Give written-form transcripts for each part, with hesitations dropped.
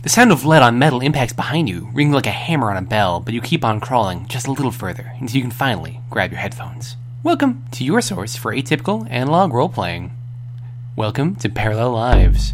The sound of lead on metal impacts behind you, ringing like a hammer on a bell, but you keep on crawling just a little further until you can finally grab your headphones. Welcome to your source for atypical analog role-playing. Welcome to Parallel Lives.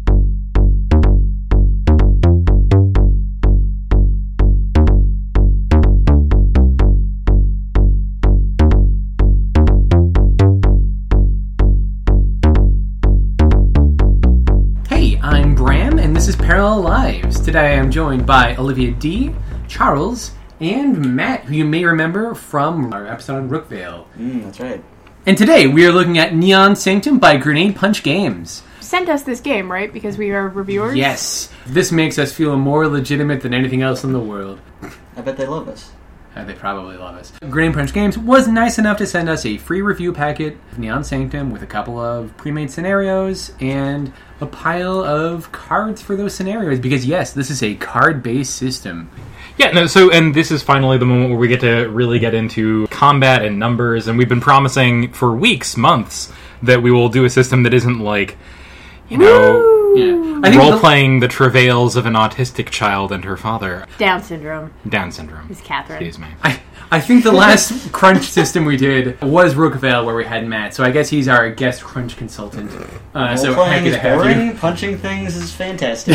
I'm Bram, and this is Parallel Lives. Today I am joined by Olivia D., Charles, and Matt, who you may remember from our episode on Rookvale. That's right. And today we are looking at Neon Sanctum by Grenade Punch Games. Sent us this game, right? Because we are reviewers? Yes. This makes us feel more legitimate than anything else in the world. I bet they love us. They probably love us. Grenade Punch Games was nice enough to send us a free review packet of Neon Sanctum with a couple of pre-made scenarios and a pile of cards for those scenarios. Because yes, this is a card-based system. Yeah, no, and this is finally the moment where we get to really get into combat and numbers, and we've been promising for weeks, months, that we will do a system that isn't like, you know... Yeah. Role-playing the travails of an autistic child and her father. Down syndrome. Down syndrome. It's Catherine. Excuse me. I think the last crunch system we did was Rookvale, where we had Matt, so I guess he's our guest crunch consultant. So Role-playing happy to is have boring, you. punching things is fantastic.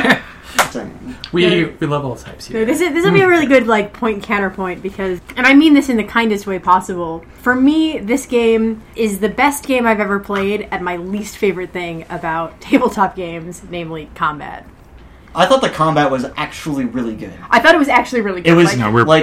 We love all types here. This will be a really good point counterpoint because, and I mean this in the kindest way possible, for me, this game is the best game I've ever played and my least favorite thing about tabletop games, namely combat. I thought the combat was actually really good. I thought it was actually really good. It was,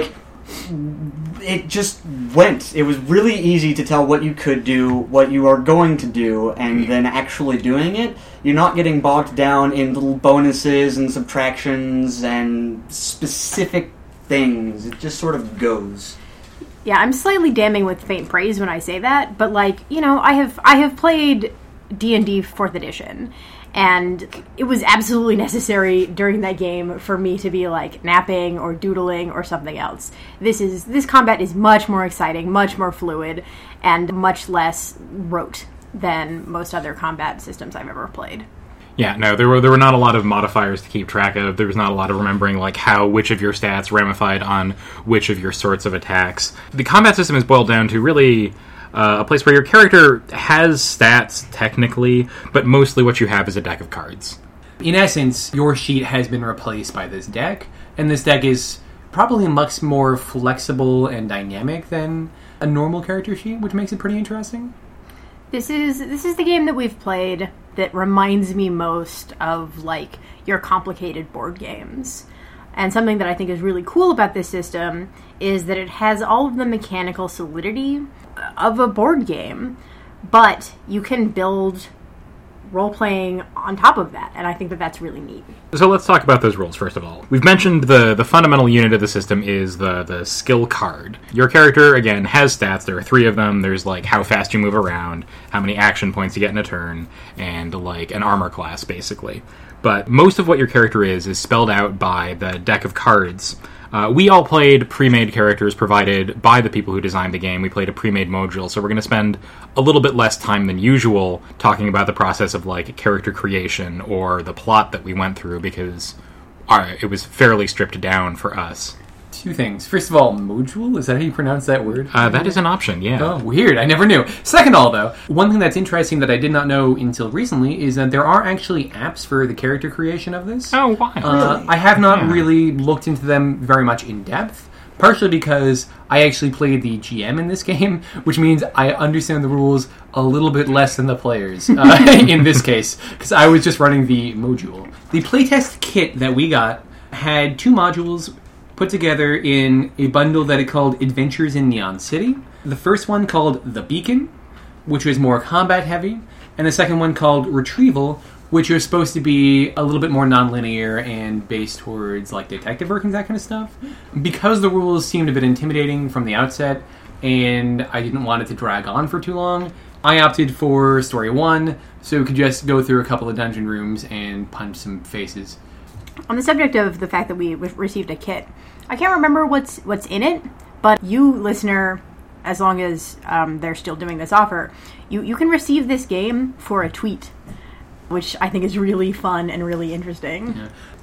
it just went. It was really easy to tell what you could do, what you are going to do, and then actually doing it. You're not getting bogged down in little bonuses and subtractions and specific things. It just sort of goes. Yeah, I'm slightly damning with faint praise when I say that, but I have played D&D 4th edition, and it was absolutely necessary during that game for me to be napping or doodling or something else. This combat is much more exciting, much more fluid, and much less rote than most other combat systems I've ever played. Yeah, no, there were not a lot of modifiers to keep track of. There was not a lot of remembering how which of your stats ramified on which of your sorts of attacks. The combat system is boiled down to really a place where your character has stats, technically, but mostly what you have is a deck of cards. In essence, your sheet has been replaced by this deck, and this deck is probably much more flexible and dynamic than a normal character sheet, which makes it pretty interesting. This is the game that we've played that reminds me most of your complicated board games. And something that I think is really cool about this system is that it has all of the mechanical solidity of a board game, but you can build role-playing on top of that, and I think that that's really neat. So let's talk about those rules, first of all. We've mentioned the fundamental unit of the system is the skill card. Your character, again, has stats. There are 3 of them. There's, how fast you move around, how many action points you get in a turn, and, an armor class, basically. But most of what your character is spelled out by the deck of cards. We all played pre-made characters provided by the people who designed the game. We played a pre-made module, so we're going to spend a little bit less time than usual talking about the process of character creation or the plot that we went through because it was fairly stripped down for us. 2 things. First of all, module? Is that how you pronounce that word? That is an option, yeah. Oh, weird. I never knew. Second of all, though, one thing that's interesting that I did not know until recently is that there are actually apps for the character creation of this. Oh, why? Really? I have not really looked into them very much in depth, partially because I actually played the GM in this game, which means I understand the rules a little bit less than the players in this case, because I was just running the module. The playtest kit that we got had 2 modules put together in a bundle that it called Adventures in Neon City. The first one called The Beacon, which was more combat heavy, and the second one called Retrieval, which was supposed to be a little bit more non-linear and based towards detective work and that kind of stuff. Because the rules seemed a bit intimidating from the outset, and I didn't want it to drag on for too long, I opted for Story 1, so we could just go through a couple of dungeon rooms and punch some faces. On the subject of the fact that we received a kit, I can't remember what's in it, but you, listener, as long as they're still doing this offer, you can receive this game for a tweet, which I think is really fun and really interesting. Yeah.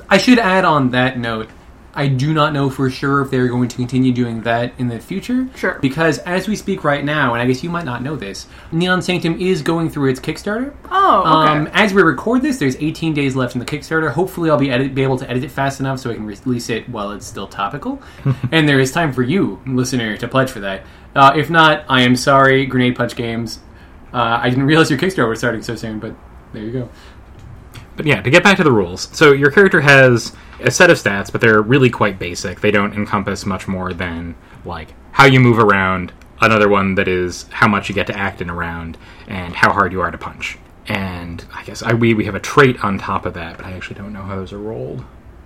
I should add on that note, I do not know for sure if they're going to continue doing that in the future. Sure. Because as we speak right now, and I guess you might not know this, Neon Sanctum is going through its Kickstarter. Oh, okay. As we record this, there's 18 days left in the Kickstarter. Hopefully I'll be able to edit it fast enough so I can release it while it's still topical. And there is time for you, listener, to pledge for that. If not, I am sorry, Grenade Punch Games. I didn't realize your Kickstarter was starting so soon, but there you go. But yeah, to get back to the rules. So your character has a set of stats, but they're really quite basic. They don't encompass much more than, like, how you move around, another one that is how much you get to act in a round, and how hard you are to punch. And I guess we have a trait on top of that, but I actually don't know how those are rolled.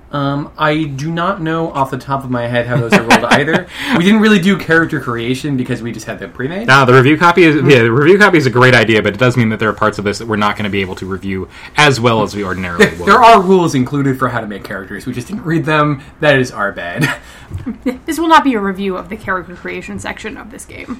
I do not know off the top of my head how those are rolled either. We didn't really do character creation because we just had them pre-made. The review copy is a great idea, but it does mean that there are parts of this that we're not going to be able to review as well as we ordinarily would. There are rules included for how to make characters. We just didn't read them. That is our bad. This will not be a review of the character creation section of this game.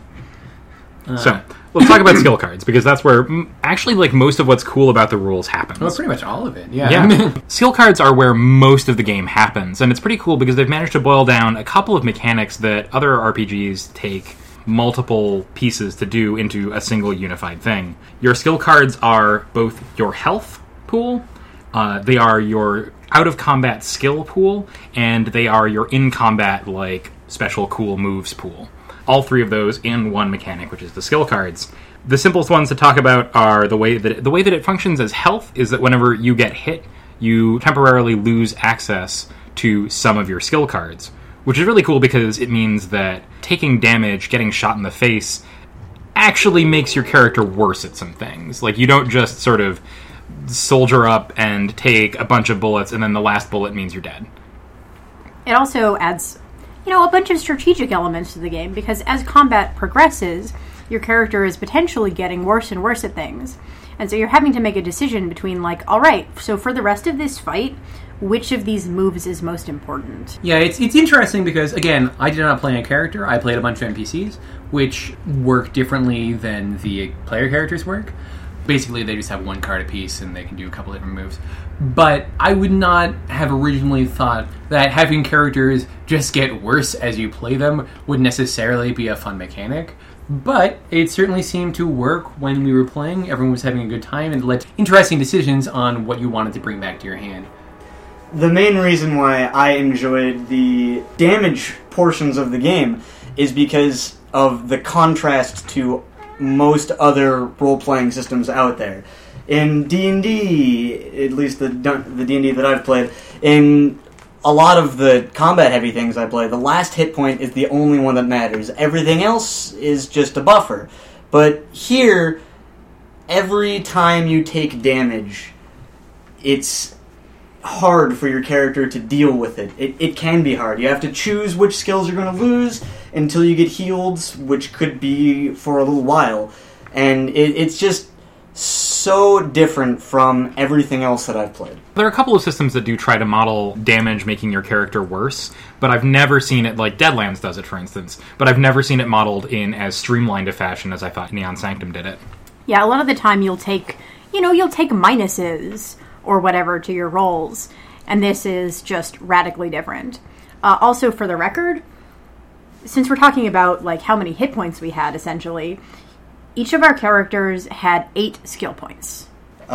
So, let's talk about skill cards, because that's where, actually, like, most of what's cool about the rules happens. Well, pretty much all of it, yeah. Skill cards are where most of the game happens, and it's pretty cool because they've managed to boil down a couple of mechanics that other RPGs take multiple pieces to do into a single unified thing. Your skill cards are both your health pool, they are your out-of-combat skill pool, and they are your in-combat, like, special cool moves pool. All three of those in one mechanic, which is the skill cards. The simplest ones to talk about are the way that it functions as health is that whenever you get hit, you temporarily lose access to some of your skill cards, which is really cool because it means that taking damage, getting shot in the face, actually makes your character worse at some things. Like, you don't just sort of soldier up and take a bunch of bullets and then the last bullet means you're dead. It also adds, a bunch of strategic elements to the game, because as combat progresses, your character is potentially getting worse and worse at things. And so you're having to make a decision between, like, alright, so for the rest of this fight, which of these moves is most important? Yeah, it's interesting because, again, I did not play a character. I played a bunch of NPCs, which work differently than the player characters work. Basically, they just have one card apiece, and they can do a couple different moves. But I would not have originally thought that having characters just get worse as you play them would necessarily be a fun mechanic. But it certainly seemed to work when we were playing. Everyone was having a good time, and led to interesting decisions on what you wanted to bring back to your hand. The main reason why I enjoyed the damage portions of the game is because of the contrast to most other role-playing systems out there. In D&D, at least the D&D that I've played, in a lot of the combat-heavy things I play, the last hit point is the only one that matters. Everything else is just a buffer. But here, every time you take damage, it's hard for your character to deal with it. It can be hard. You have to choose which skills you're going to lose until you get healed, which could be for a little while. And it's just so different from everything else that I've played. There are a couple of systems that do try to model damage making your character worse, but I've never seen it, like Deadlands does it, for instance, but I've never seen it modeled in as streamlined a fashion as I thought Neon Sanctum did it. Yeah, a lot of the time you'll take minuses or whatever to your rolls, and this is just radically different. Also, for the record, since we're talking about like how many hit points we had, essentially, each of our characters had 8 skill points.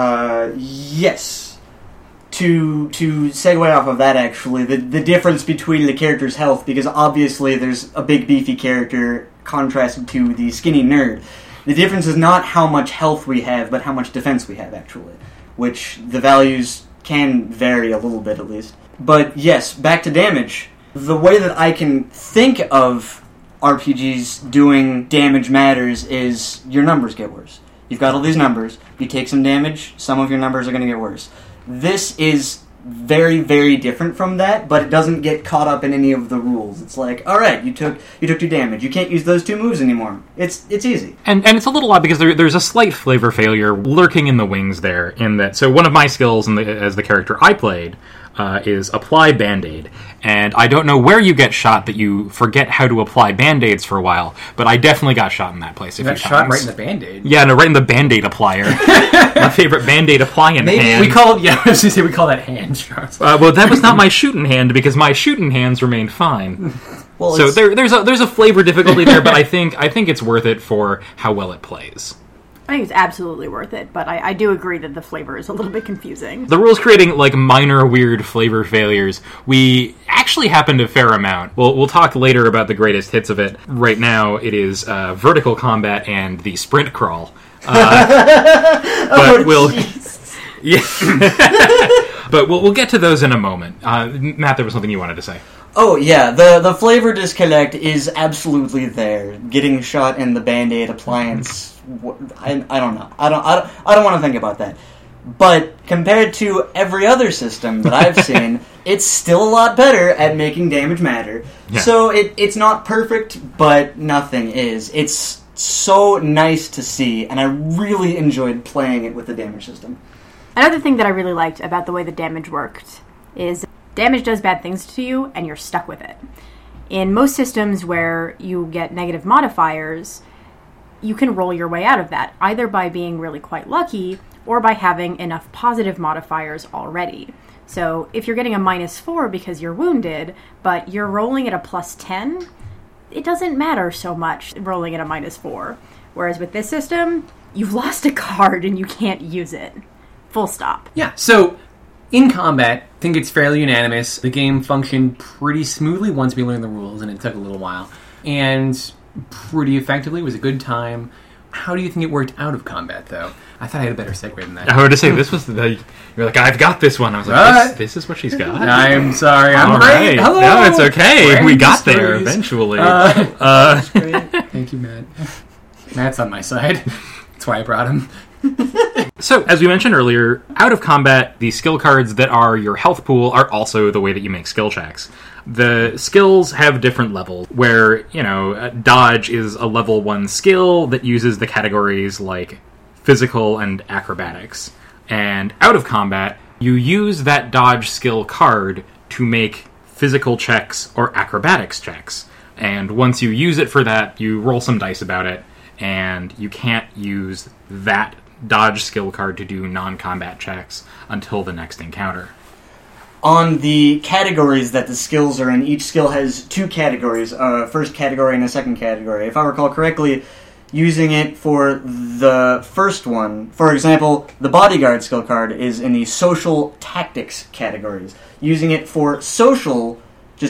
Yes. To segue off of that, actually, the difference between the character's health, because obviously there's a big beefy character contrasted to the skinny nerd. The difference is not how much health we have, but how much defense we have, actually. Which the values can vary a little bit, at least. But yes, back to damage. The way that I can think of RPGs doing damage matters is your numbers get worse. You've got all these numbers, you take some damage, some of your numbers are going to get worse. This is very, very different from that, but it doesn't get caught up in any of the rules. It's like, alright, you took 2 damage, you can't use those 2 moves anymore. It's easy. And it's a little odd because there's a slight flavor failure lurking in the wings there, in that, so one of my skills as the character I played is apply Band-Aid. And I don't know where you get shot that you forget how to apply Band-Aids for a while, but I definitely got shot in that place a few You got shot times. right in the Band-Aid. Yeah, no, right in the Band-Aid applier. My favorite Band-Aid applying hand. We call it, yeah, I was going to say we call that hand shots. Well, that was not my shooting hand, because my shooting hands remained fine. Well, So there's a flavor difficulty there, but I think it's worth it for how well it plays. I think it's absolutely worth it, but I do agree that the flavor is a little bit confusing. The rules creating like minor weird flavor failures, we actually happened a fair amount. We'll talk later about the greatest hits of it. Right now, it is vertical combat and the sprint crawl. But we'll we'll get to those in a moment. Matt, there was something you wanted to say. Oh yeah, the flavor disconnect is absolutely there. Getting shot in the Band-Aid appliance, I don't know. I don't want to think about that. But compared to every other system that I've seen, it's still a lot better at making damage matter. Yeah. So it's not perfect, but nothing is. It's so nice to see, and I really enjoyed playing it with the damage system. Another thing that I really liked about the way the damage worked is damage does bad things to you, and you're stuck with it. In most systems where you get negative modifiers, you can roll your way out of that, either by being really quite lucky, or by having enough positive modifiers already. So if you're getting a -4 because you're wounded, but you're rolling at a +10, it doesn't matter so much rolling at a -4. Whereas with this system, you've lost a card and you can't use it. Full stop. Yeah, so in combat, I think it's fairly unanimous. The game functioned pretty smoothly once we learned the rules, and it took a little while. And pretty effectively, it was a good time. How do you think it worked out of combat, though? I thought I had a better segue than that. I wanted to say, this was you're like, I've got this one. I was like, What? this is what she's got? I'm sorry, I'm All great. right. Hello. No, it's okay. Grand We got there stories. eventually. Thank you, Matt. Matt's on my side. That's why I brought him. So, as we mentioned earlier, out of combat, the skill cards that are your health pool are also the way that you make skill checks. The skills have different levels, where, dodge is a level 1 skill that uses the categories like physical and acrobatics. And out of combat, you use that dodge skill card to make physical checks or acrobatics checks. And once you use it for that, you roll some dice about it, and you can't use that dodge skill card to do non-combat checks until the next encounter. On the categories that the skills are in, each skill has 2 categories, a first category and a second category. If I recall correctly, using it for the first one, for example, the bodyguard skill card is in the social tactics categories. Using it for social,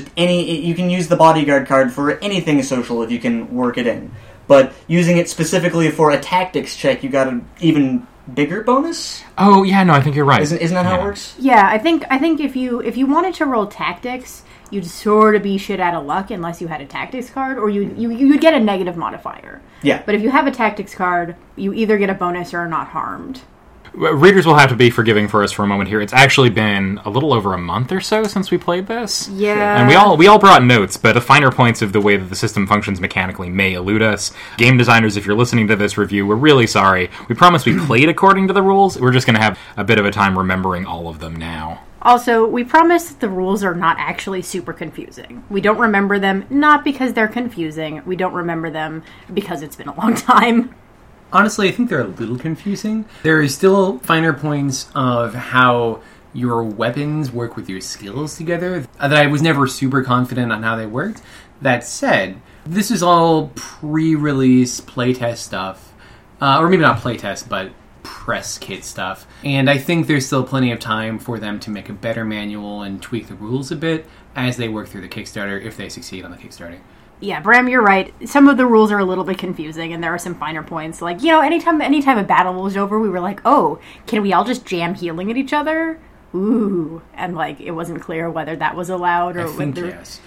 you can use the bodyguard card for anything social if you can work it in. But using it specifically for a tactics check, you got an even bigger bonus? Oh, yeah, no, I think you're right. Isn't that how it works? Yeah, I think if you wanted to roll tactics, you'd sort of be shit out of luck unless you had a tactics card, or you'd get a negative modifier. Yeah. But if you have a tactics card, you either get a bonus or are not harmed. Readers will have to be forgiving for us for a moment here. It's actually been a little over a month or so since we played this. Yeah. And we all brought notes, but the finer points of the way that the system functions mechanically may elude us. Game designers, if you're listening to this review, we're really sorry. We promise we played according to the rules. We're just going to have a bit of a time remembering all of them now. Also, we promise that the rules are not actually super confusing. We don't remember them, not because they're confusing. We don't remember them because it's been a long time. Honestly, I think they're a little confusing. There is still finer points of how your weapons work with your skills together that I was never super confident on how they worked. That said, this is all pre-release playtest stuff. Or maybe not playtest, but press kit stuff. And I think there's still plenty of time for them to make a better manual and tweak the rules a bit as they work through the Kickstarter, if they succeed on the Kickstarter. Yeah, Bram, you're right. Some of the rules are a little bit confusing, and there are some finer points. Like, anytime a battle was over, we were like, oh, can we all just jam healing at each other? Ooh. And, it wasn't clear whether that was allowed or I think whether... yes.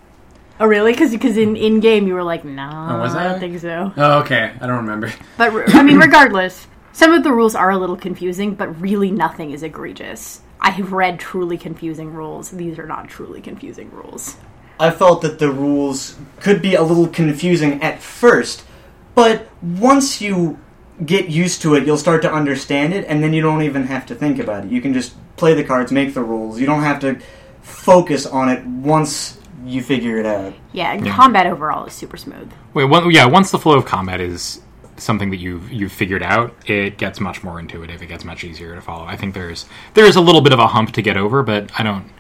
Oh, really? Because in-game you were like, nah, Oh, was I I? don't think so. Oh, okay. I don't remember. But, regardless, some of the rules are a little confusing, but really nothing is egregious. I have read truly confusing rules. These are not truly confusing rules. I felt that the rules could be a little confusing at first, but once you get used to it, you'll start to understand it, and then you don't even have to think about it. You can just play the cards, make the rules. You don't have to focus on it once you figure it out. Yeah, and combat overall is super smooth. Once the flow of combat is something that you've figured out, it gets much more intuitive. It gets much easier to follow. I think there's a little bit of a hump to get over, but I don't.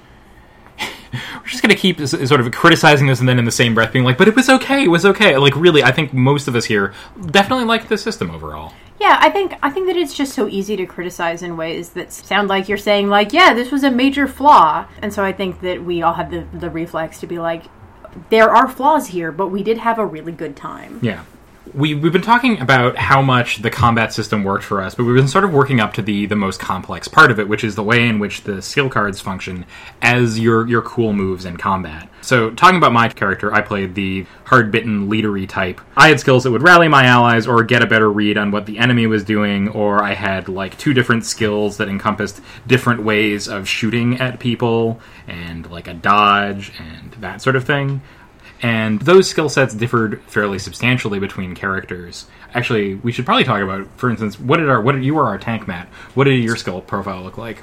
We're just going to keep sort of criticizing this and then in the same breath being like, but it was okay, Like, really, I think most of us here definitely like the system overall. Yeah, I think that it's just so easy to criticize in ways that sound like you're saying, like, yeah, this was a major flaw. And so I think that we all have the reflex to be like, there are flaws here, but we did have a really good time. Yeah. We've been talking about how much the combat system worked for us, but we've been sort of working up to the most complex part of it, which is the way in which the skill cards function as your cool moves in combat. So, talking about my character, I played the hard-bitten, leadery type. I had skills that would rally my allies or get a better read on what the enemy was doing, or I had, like, 2 different skills that encompassed different ways of shooting at people, and, like, a dodge, and that sort of thing. And those skill sets differed fairly substantially between characters. Actually, we should probably talk about, for instance, you were our tank, Matt. What did your skill profile look like?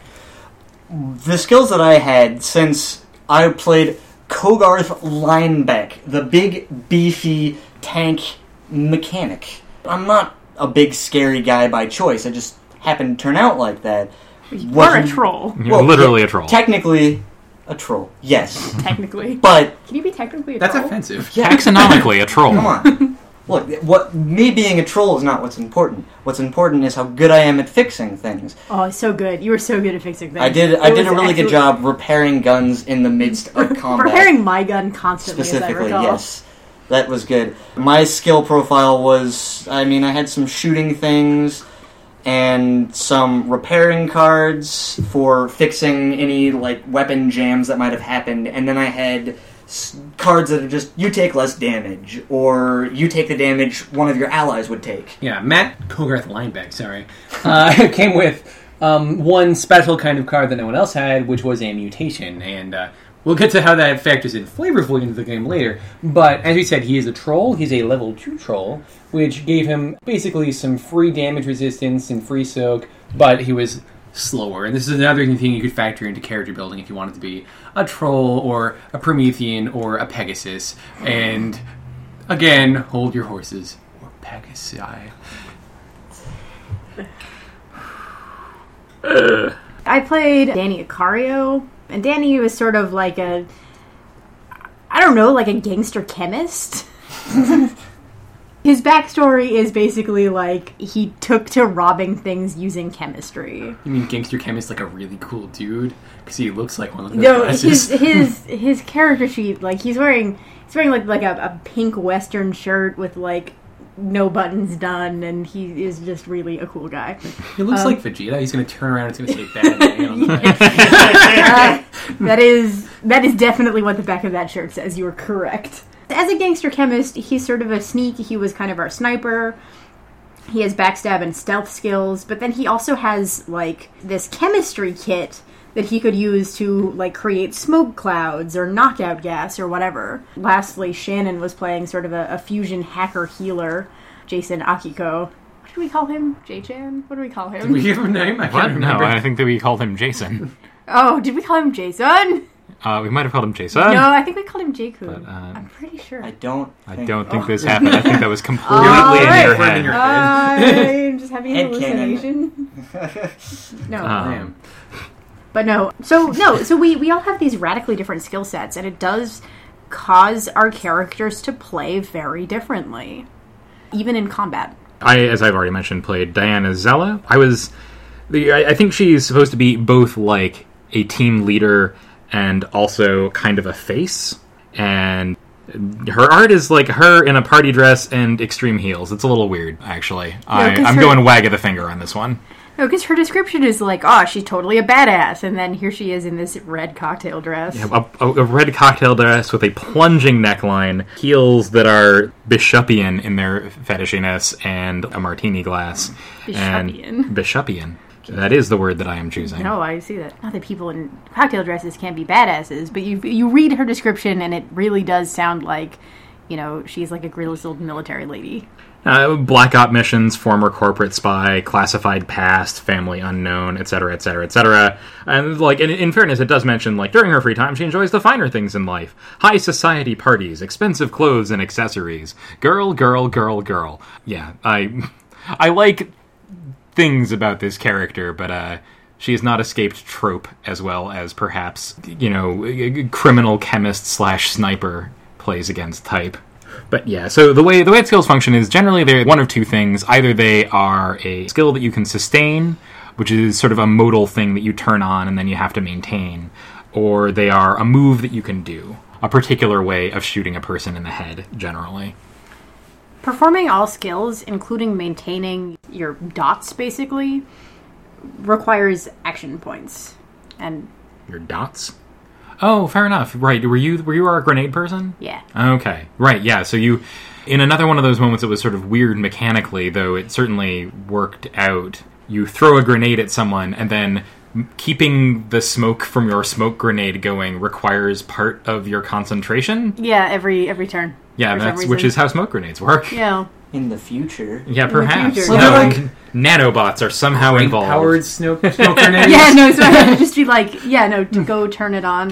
The skills that I had, since I played Kogarth Linebeck, the big, beefy tank mechanic. I'm not a big, scary guy by choice. I just happened to turn out like that. You are a troll. You're literally a troll. Technically a troll, yes. Technically. But can you be technically a That's troll? offensive. yeah. Taxonomically, a troll. Come on. Look, me being a troll is not what's important. What's important is how good I am at fixing things. Oh, so good. You were so good at fixing things. I did a really good job repairing guns in the midst of combat. Repairing my gun constantly, Specifically, as I recall. yes. That was good. My skill profile was, I had some shooting things and some repairing cards for fixing any, like, weapon jams that might have happened, and then I had cards that are just, you take less damage, or you take the damage one of your allies would take. Yeah, Matt Kogarth Linebeck, sorry, came with one special kind of card that no one else had, which was a mutation, and we'll get to how that factors in flavorfully into the game later, but as we said, he is a troll. He's a level 2 troll, which gave him basically some free damage resistance and free soak, but he was slower. And this is another thing you could factor into character building if you wanted to be a troll or a Promethean or a Pegasus. And again, hold your horses. Or Pegasi. I played Danny Icario, and Danny was sort of like a gangster chemist. His backstory is basically like he took to robbing things using chemistry. You mean gangster chemist like a really cool dude? Because he looks like one of those No, glasses. his character sheet, like he's wearing like a pink Western shirt with like no buttons done, and he is just really a cool guy. He looks like Vegeta. He's going to turn around and it's going to say bad name. That is definitely what the back of that shirt says. You are correct. As a gangster chemist, he's sort of a sneak. He was kind of our sniper. He has backstab and stealth skills, but then he also has, like, this chemistry kit that he could use to, like, create smoke clouds or knockout gas or whatever. Lastly, Shannon was playing sort of a fusion hacker healer, Jason Akiko. What did we call him? J-Chan? What do we call him? Did we give him a name? I What? can't remember. No, I think that we called him Jason. Oh, did we call him Jason? We might have called him Jason. No, I think we called him Jakku. But, I'm pretty sure. I don't think this happened. I think that was completely Alright. in your head. In your I'm just having a Head cannon. hallucination. No. Damn. But no. So we all have these radically different skill sets, and it does cause our characters to play very differently, even in combat. I, as I've already mentioned, played Diana Zella. I think she's supposed to be both like a team leader and also kind of a face. And her art is like her in a party dress and extreme heels. It's a little weird, actually. I'm going wag of the finger on this one. No, because her description is like, oh, she's totally a badass, and then here she is in this red cocktail dress. Yeah, a red cocktail dress with a plunging neckline, heels that are bishopian in their fetishiness, and a martini glass. Bishopian? Bishopian. That is the word that I am choosing. No, I see that. Not that people in cocktail dresses can't be badasses, but you read her description, and it really does sound like, you know, she's like a grizzled military lady. Black Op missions, former corporate spy, classified past, family unknown, etc., etc., etc. And like in fairness, it does mention like during her free time she enjoys the finer things in life: high society parties, expensive clothes and accessories. Girl, girl, girl, girl. Yeah, I like things about this character, but she has not escaped trope as well as perhaps, criminal chemist / sniper plays against type. But yeah, so the way skills function is generally they're one of two things. Either they are a skill that you can sustain, which is sort of a modal thing that you turn on and then you have to maintain, or they are a move that you can do, a particular way of shooting a person in the head, generally. Performing all skills, including maintaining your dots, basically, requires action points. And your dots? Oh, fair enough. Right. Were you our grenade person? Yeah. Okay. Right, yeah. So you, in another one of those moments, it was sort of weird mechanically, though it certainly worked out. You throw a grenade at someone, and then keeping the smoke from your smoke grenade going requires part of your concentration? Yeah, every turn. Yeah, which is how smoke grenades work. Yeah. In the future. Yeah, perhaps. future. Well, nanobots are somehow involved. Powered smoke grenades. Yeah, no, it's not just be like, to go turn it on.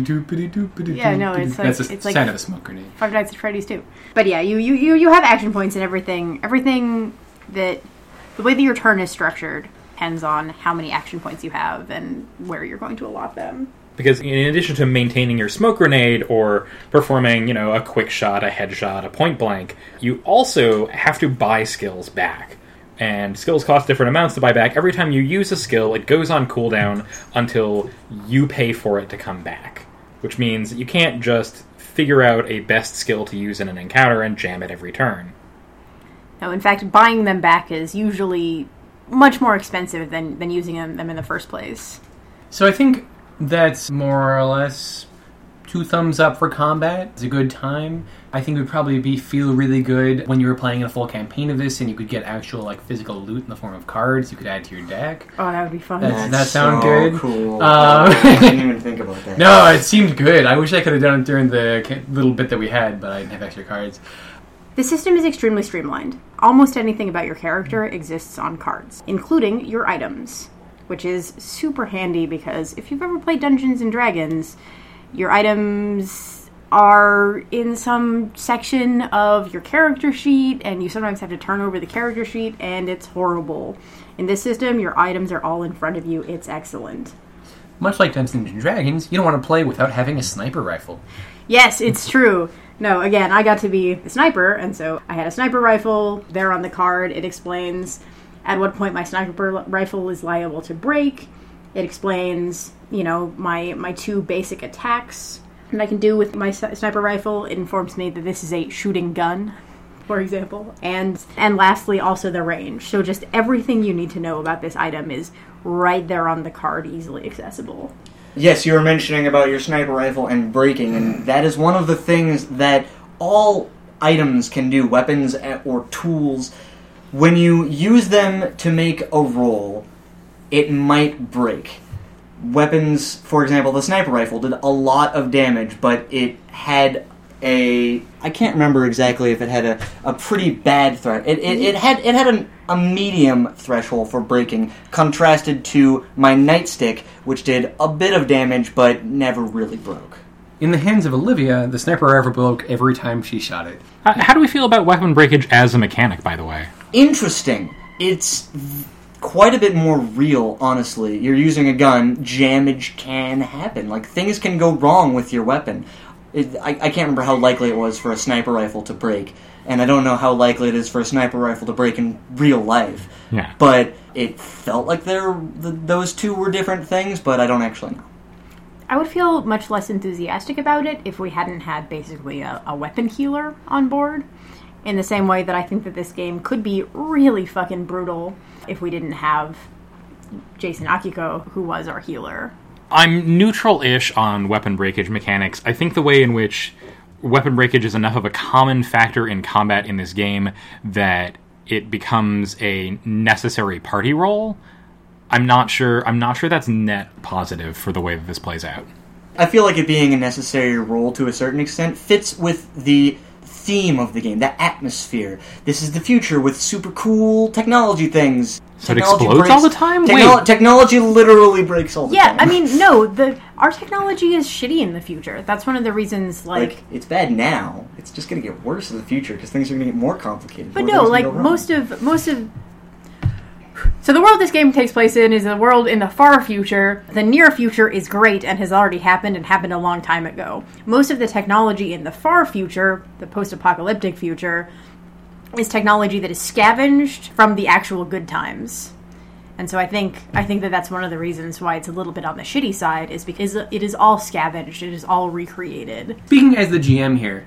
Yeah, no, it's like- that's a it's like- sign of a smoke grenade. Five Nights at Freddy's too. But yeah, you have action points and everything. Everything that the way that your turn is structured depends on how many action points you have and where you're going to allot them. Because in addition to maintaining your smoke grenade or performing, a quick shot, a headshot, a point blank, you also have to buy skills back. And skills cost different amounts to buy back. Every time you use a skill, it goes on cooldown until you pay for it to come back. Which means you can't just figure out a best skill to use in an encounter and jam it every turn. No, in fact, buying them back is usually much more expensive than using them in the first place. So I think that's more or less 2 thumbs up for combat. It's a good time. I think it would probably feel really good when you were playing a full campaign of this and you could get actual physical loot in the form of cards you could add to your deck. Oh, that would be fun. That sound good? Cool. I didn't even think about that. No, it seemed good. I wish I could have done it during the little bit that we had, but I didn't have extra cards. The system is extremely streamlined. Almost anything about your character exists on cards, including your items, which is super handy because if you've ever played Dungeons & Dragons, your items are in some section of your character sheet, and you sometimes have to turn over the character sheet, and it's horrible. In this system, your items are all in front of you. It's excellent. Much like Dungeons & Dragons, you don't want to play without having a sniper rifle. Yes, it's true. No, again, I got to be the sniper, and so I had a sniper rifle there on the card. It explains at what point my sniper rifle is liable to break. It explains, my 2 basic attacks that I can do with my sniper rifle. It informs me that this is a shooting gun, for example. And lastly, also the range. So just everything you need to know about this item is right there on the card, easily accessible. Yes, you were mentioning about your sniper rifle and breaking, and that is one of the things that all items can do, weapons or tools. When you use them to make a roll, it might break. Weapons, for example, the sniper rifle did a lot of damage, but it had I can't remember exactly if it had a pretty bad threat. It had a medium threshold for breaking, contrasted to my nightstick, which did a bit of damage but never really broke. In the hands of Olivia, the sniper rifle broke every time she shot it. How do we feel about weapon breakage as a mechanic, by the way? Interesting. It's quite a bit more real, honestly. You're using a gun, damage can happen. Things can go wrong with your weapon. I can't remember how likely it was for a sniper rifle to break, and I don't know how likely it is for a sniper rifle to break in real life. Yeah. But it felt like those two were different things, but I don't actually know. I would feel much less enthusiastic about it if we hadn't had basically a weapon healer on board, in the same way that I think that this game could be really fucking brutal if we didn't have Jason Akiko, who was our healer. I'm neutral-ish on weapon breakage mechanics. I think the way in which weapon breakage is enough of a common factor in combat in this game that it becomes a necessary party role. I'm not sure that's net positive for the way that this plays out. I feel like it being a necessary role to a certain extent fits with the theme of the game, the atmosphere. This is the future with super cool technology things. So it explodes all the time? Technology literally breaks all the time. Yeah, I mean, no, our technology is shitty in the future. That's one of the reasons, it's bad now. It's just going to get worse in the future because things are going to get more complicated. But no, most of... So the world this game takes place in is a world in the far future. The near future is great and has already happened and happened a long time ago. Most of the technology in the far future, the post-apocalyptic future, is technology that is scavenged from the actual good times. And so I think that that's one of the reasons why it's a little bit on the shitty side, is because it is all scavenged, it is all recreated. Speaking as the GM here,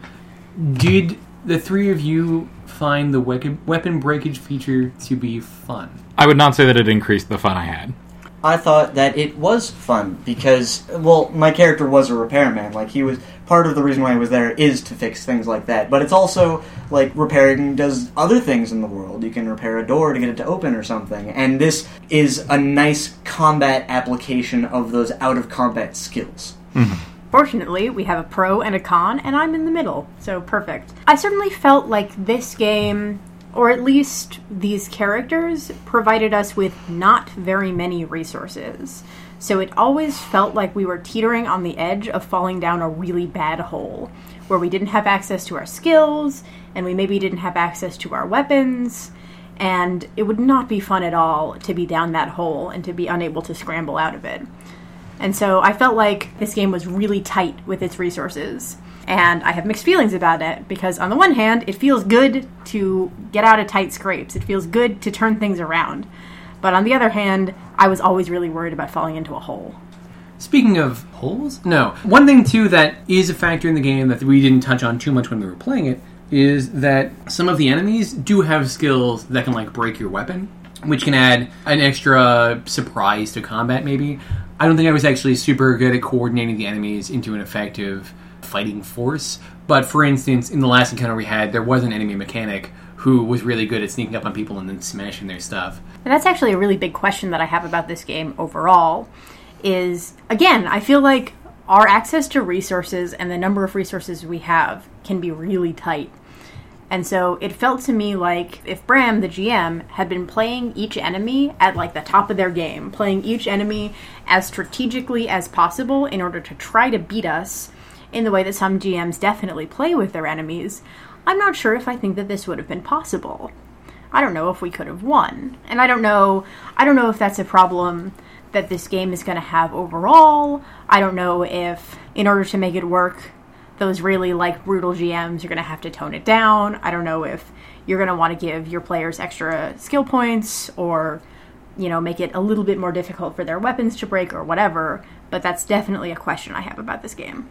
did the three of you find the weapon breakage feature to be fun? I would not say that it increased the fun I had. I thought that it was fun because, well, my character was a repairman. He was part of the reason why he was there is to fix things like that. But it's also repairing does other things in the world. You can repair a door to get it to open or something. And this is a nice combat application of those out of combat skills. Mm-hmm. Fortunately, we have a pro and a con, and I'm in the middle, so perfect. I certainly felt like this game, or at least these characters, provided us with not very many resources. So it always felt like we were teetering on the edge of falling down a really bad hole, where we didn't have access to our skills, and we maybe didn't have access to our weapons, and it would not be fun at all to be down that hole and to be unable to scramble out of it. And so I felt like this game was really tight with its resources. And I have mixed feelings about it, because on the one hand, it feels good to get out of tight scrapes. It feels good to turn things around. But on the other hand, I was always really worried about falling into a hole. Speaking of holes, no. One thing, too, that is a factor in the game that we didn't touch on too much when we were playing it, is that some of the enemies do have skills that can, break your weapon, which can add an extra surprise to combat, maybe. I don't think I was actually super good at coordinating the enemies into an effective fighting force, but for instance, in the last encounter we had, there was an enemy mechanic who was really good at sneaking up on people and then smashing their stuff. And that's actually a really big question that I have about this game overall, is, again, I feel like our access to resources and the number of resources we have can be really tight. And so it felt to me like if Bram, the GM, had been playing each enemy at the top of their game, playing each enemy as strategically as possible in order to try to beat us in the way that some GMs definitely play with their enemies, I'm not sure if I think that this would have been possible. I don't know if we could have won. And I don't know if that's a problem that this game is going to have overall. I don't know if, in order to make it work, those really brutal GMs, you're going to have to tone it down. I don't know if you're going to want to give your players extra skill points or, make it a little bit more difficult for their weapons to break or whatever, but that's definitely a question I have about this game.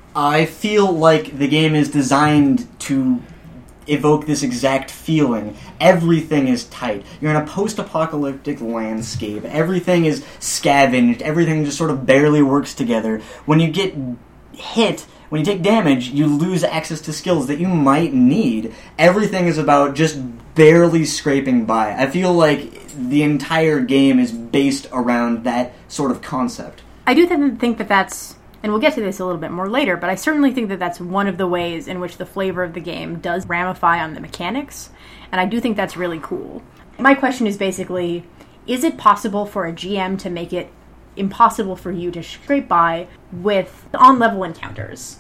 I feel like the game is designed to evoke this exact feeling. Everything is tight. You're in a post-apocalyptic landscape. Everything is scavenged. Everything just sort of barely works together. When you get hit, when you take damage, you lose access to skills that you might need. Everything is about just barely scraping by. I feel like the entire game is based around that sort of concept. I do think that that's, and we'll get to this a little bit more later, but I certainly think that that's one of the ways in which the flavor of the game does ramify on the mechanics, and I do think that's really cool. My question is basically, is it possible for a GM to make it impossible for you to scrape by with on-level encounters?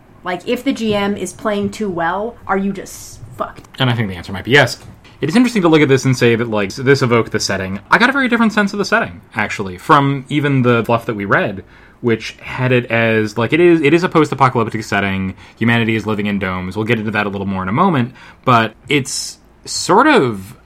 If the GM is playing too well, are you just fucked? And I think the answer might be yes. It is interesting to look at this and say that, this evoked the setting. I got a very different sense of the setting, actually, from even the fluff that we read, which had it as, it is a post-apocalyptic setting. Humanity is living in domes. We'll get into that a little more in a moment, but it's sort of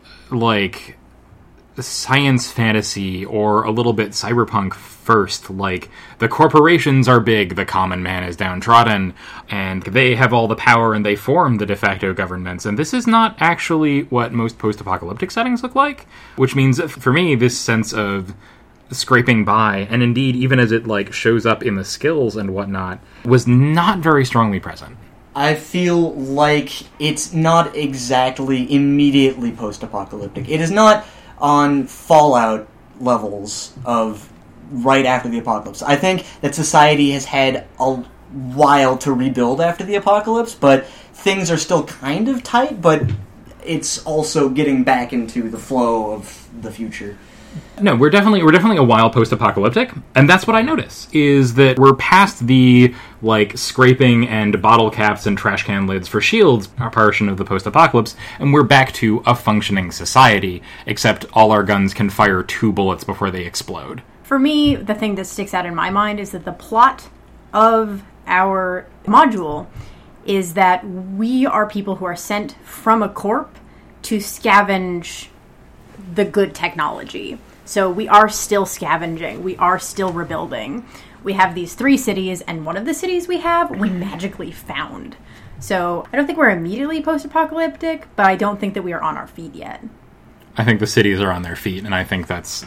science fantasy or a little bit cyberpunk first. The corporations are big, the common man is downtrodden, and they have all the power and they form the de facto governments. And this is not actually what most post-apocalyptic settings look like, which means that for me, this sense of scraping by, and indeed even as it shows up in the skills and whatnot, was not very strongly present. I feel like it's not exactly immediately post-apocalyptic. It is not on Fallout levels of right after the apocalypse. I think that society has had while to rebuild after the apocalypse, but things are still kind of tight, but it's also getting back into the flow of the future. No, we're definitely a while post-apocalyptic, and that's what I notice, is that we're past the, like, scraping and bottle caps and trash can lids for shields portion of the post-apocalypse, and we're back to a functioning society, except all our guns can fire 2 bullets before they explode. For me, the thing that sticks out in my mind is that the plot of our module is that we are people who are sent from a corp to scavenge the good technology. So we are still scavenging. We are still rebuilding. We have these 3 cities, and one of the cities we magically found. So I don't think we're immediately post-apocalyptic, but I don't think that we are on our feet yet. I think the cities are on their feet, and I think that's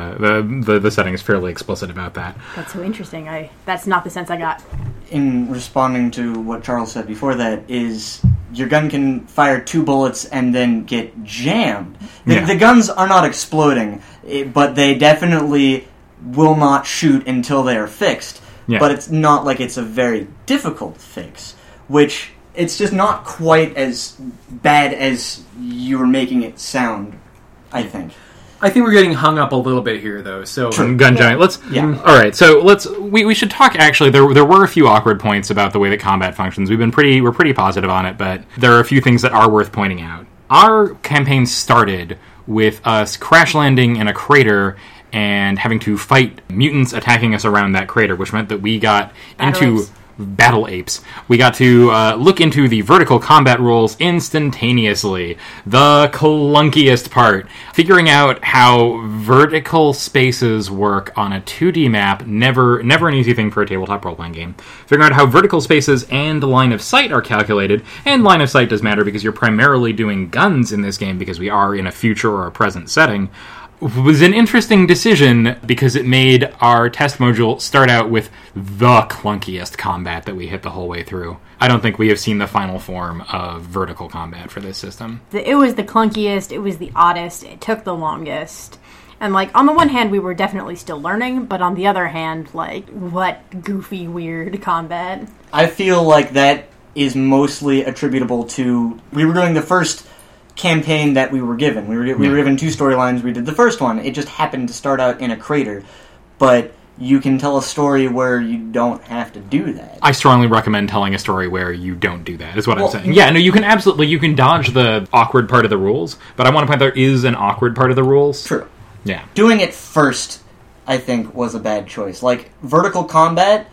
the setting is fairly explicit about that. That's so interesting. That's not the sense I got. In responding to what Charles said before that, is your gun can fire 2 bullets and then get jammed. The guns are not exploding, but they definitely will not shoot until they are fixed. Yeah. But it's not like it's a very difficult fix, which it's just not quite as bad as you were making it sound, I think. I think we're getting hung up a little bit here, though. So Gun Giant. All right. So we should talk. Actually, there were a few awkward points about the way that combat functions. We're pretty positive on it, but there are a few things that are worth pointing out. Our campaign started with us crash landing in a crater and having to fight mutants attacking us around that crater, which meant that we got into battle apes. We got to look into the vertical combat rules instantaneously. The clunkiest part. Figuring out how vertical spaces work on a 2D map, never an easy thing for a tabletop role-playing game. Figuring out how vertical spaces and line of sight are calculated, and line of sight does matter because you're primarily doing guns in this game because we are in a future or a present setting, was an interesting decision because it made our test module start out with the clunkiest combat that we hit the whole way through. I don't think we have seen the final form of vertical combat for this system. It was the clunkiest, it was the oddest, it took the longest. And, like, on the one hand, we were definitely still learning, but on the other hand, like, what goofy, weird combat. I feel like that is mostly attributable to... We were doing the first campaign that we were given. We were given 2 storylines. We did the first one. It just happened to start out in a crater. But you can tell a story where you don't have to do that. I strongly recommend telling a story where you don't do that, is what I'm saying. Yeah, no, you can dodge the awkward part of the rules, but I want to point out there is an awkward part of the rules. True. Yeah. Doing it first, I think, was a bad choice. Like, vertical combat,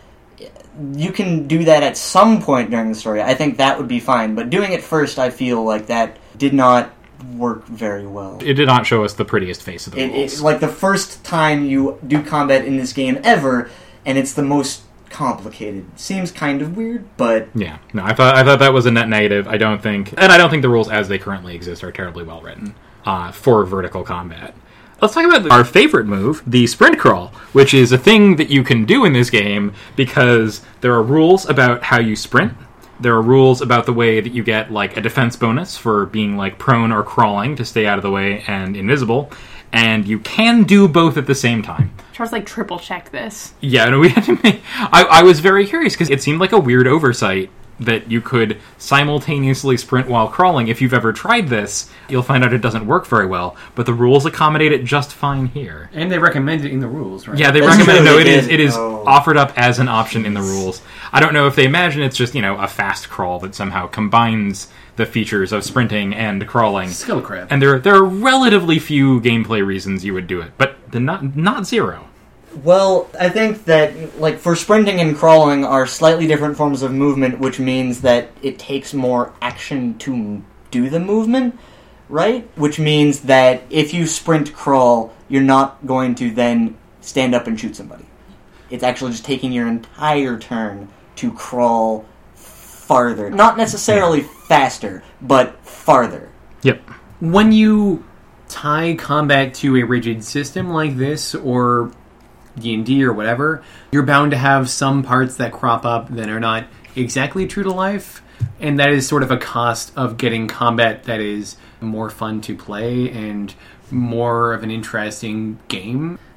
you can do that at some point during the story. I think that would be fine. But doing it first, I feel like that did not work very well. It did not show us the prettiest face of the rules. It's like the first time you do combat in this game ever, and it's the most complicated. Seems kind of weird, but... Yeah. No, I thought that was a net negative. I don't think the rules as they currently exist are terribly well written for vertical combat. Let's talk about our favorite move, the sprint crawl, which is a thing that you can do in this game because there are rules about how you sprint. There are rules about the way that you get, like, a defense bonus for being, like, prone or crawling to stay out of the way and invisible. And you can do both at the same time. Charles, like, triple check this. Yeah, no, we had to make... I was very curious because it seemed like a weird oversight that you could simultaneously sprint while crawling. If you've ever tried this, you'll find out it doesn't work very well, but the rules accommodate it just fine here. And they recommend it in the rules, right? Yeah, they recommend it. No, it is offered up as an option in the rules. I don't know if they imagine it's just, a fast crawl that somehow combines the features of sprinting and crawling. Skill crap. And there are relatively few gameplay reasons you would do it, but not zero. Well, I think that, like, for sprinting and crawling are slightly different forms of movement, which means that it takes more action to do the movement, right? Which means that if you sprint crawl, you're not going to then stand up and shoot somebody. It's actually just taking your entire turn to crawl farther. Not necessarily faster, but farther. Yep. When you tie combat to a rigid system like this, or D&D or whatever, you're bound to have some parts that crop up that are not exactly true to life, and that is sort of a cost of getting combat that is more fun to play and more of an interesting game.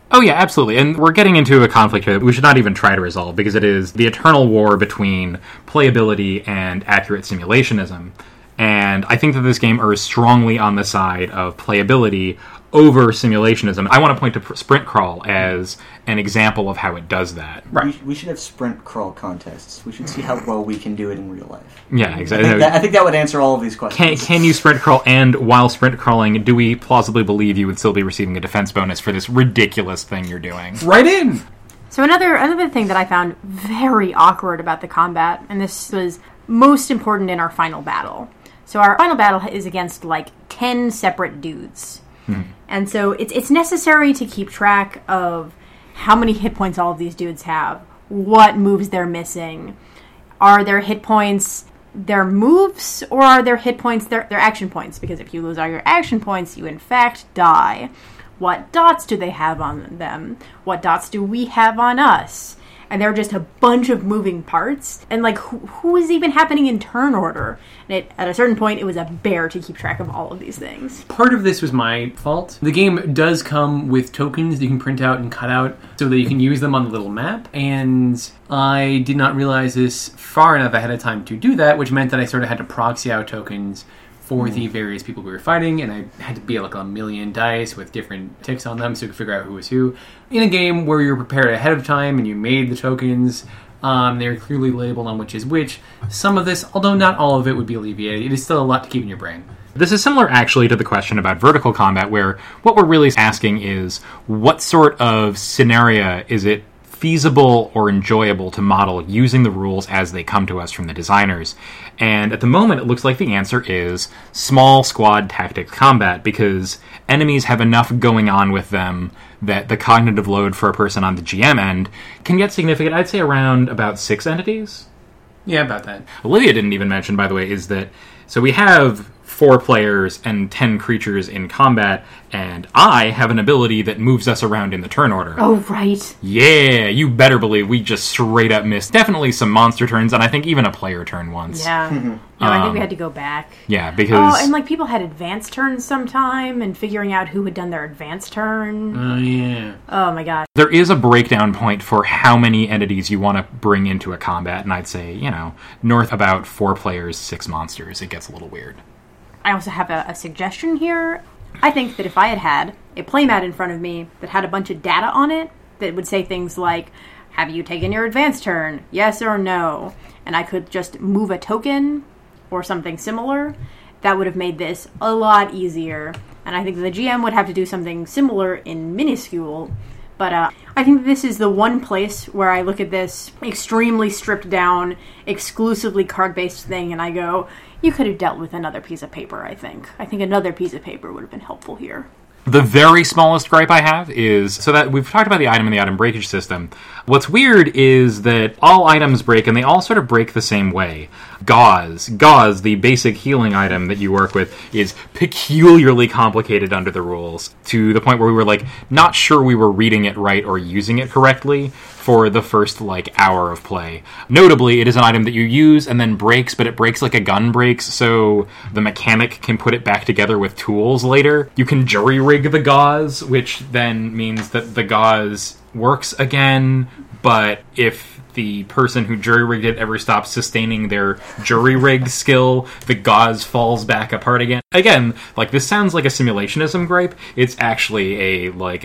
Oh yeah, absolutely. And we're getting into a conflict here that we should not even try to resolve, because it is the eternal war between playability and accurate simulationism. And I think that this game errs strongly on the side of playability over simulationism. I want to point to Sprint Crawl as an example of how it does that. Right. We should have sprint crawl contests. We should see how well we can do it in real life. Yeah, exactly. I think that would answer all of these questions. Can you sprint crawl, and while sprint crawling, do we plausibly believe you would still be receiving a defense bonus for this ridiculous thing you're doing? Right in! So another thing that I found very awkward about the combat, and this was most important in our final battle. So our final battle is against, 10 separate dudes. And so it's necessary to keep track of how many hit points all of these dudes have, what moves they're missing. Are their hit points their moves, or are their hit points their action points? Because if you lose all your action points, you in fact die. What dots do they have on them? What dots do we have on us? And there are just a bunch of moving parts. And, who is even happening in turn order? And at a certain point, it was a bear to keep track of all of these things. Part of this was my fault. The game does come with tokens that you can print out and cut out so that you can use them on the little map. And I did not realize this far enough ahead of time to do that, which meant that I sort of had to proxy out tokens for the various people we were fighting, and I had to be a million dice with different ticks on them so you could figure out who was who. In a game where you're prepared ahead of time and you made the tokens, they're clearly labeled on which is which. Some of this, although not all of it, would be alleviated. It is still a lot to keep in your brain. This is similar, actually, to the question about vertical combat, where what we're really asking is, what sort of scenario is it feasible or enjoyable to model using the rules as they come to us from the designers? And at the moment, it looks like the answer is small squad tactics combat, because enemies have enough going on with them that the cognitive load for a person on the GM end can get significant. I'd say around about 6 entities. Yeah, about that. Olivia didn't even mention, by the way, is that so we have 4 players and 10 creatures in combat, and I have an ability that moves us around in the turn order. Oh, right. Yeah, you better believe we just straight up missed definitely some monster turns, and I think even a player turn once. Yeah. No, I think we had to go back. Yeah, because... Oh, and people had advanced turns sometime, and figuring out who had done their advanced turn. Oh, yeah. Oh, my gosh. There is a breakdown point for how many entities you want to bring into a combat, and I'd say, north about 4 players, 6 monsters. It gets a little weird. I also have a suggestion here. I think that if I had a playmat in front of me that had a bunch of data on it that would say things like, have you taken your advance turn? Yes or no? And I could just move a token or something similar, that would have made this a lot easier. And I think the GM would have to do something similar in Minuscule. But I think this is the one place where I look at this extremely stripped down, exclusively card-based thing, and I go, you could have dealt with another piece of paper, I think. I think another piece of paper would have been helpful here. The very smallest gripe I have is, so that we've talked about the item and the item breakage system. What's weird is that all items break, and they all sort of break the same way. Gauze, the basic healing item that you work with, is peculiarly complicated under the rules, to the point where we were, not sure we were reading it right or using it correctly for the first, hour of play. Notably, it is an item that you use and then breaks, but it breaks like a gun breaks, so the mechanic can put it back together with tools later. You can jury-rig the gauze, which then means that the gauze works again, but if the person who jury-rigged it ever stops sustaining their jury-rig skill, the gauze falls back apart again. Again, this sounds like a simulationism gripe. It's actually a,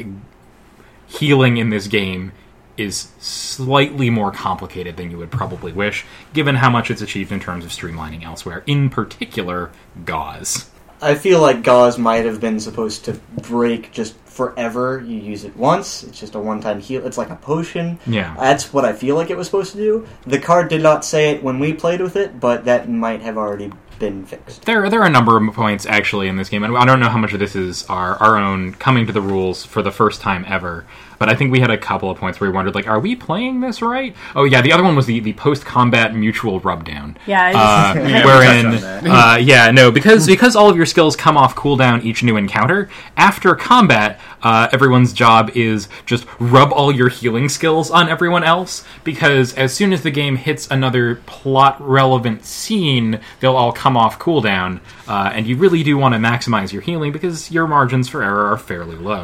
healing in this game is slightly more complicated than you would probably wish, given how much it's achieved in terms of streamlining elsewhere, in particular, gauze. I feel like gauze might have been supposed to break just forever. You use it once, it's just a one-time heal. It's like a potion. Yeah. That's what I feel like it was supposed to do. The card did not say it when we played with it, but that might have already been fixed. There are a number of points, actually, in this game, and I don't know how much of this is our own coming to the rules for the first time ever, but I think we had a couple of points where we wondered, are we playing this right? Oh, yeah, the other one was the post-combat mutual rubdown. Yeah. Because all of your skills come off cooldown each new encounter, after combat, everyone's job is just rub all your healing skills on everyone else, because as soon as the game hits another plot-relevant scene, they'll all come off cooldown, and you really do want to maximize your healing, because your margins for error are fairly low.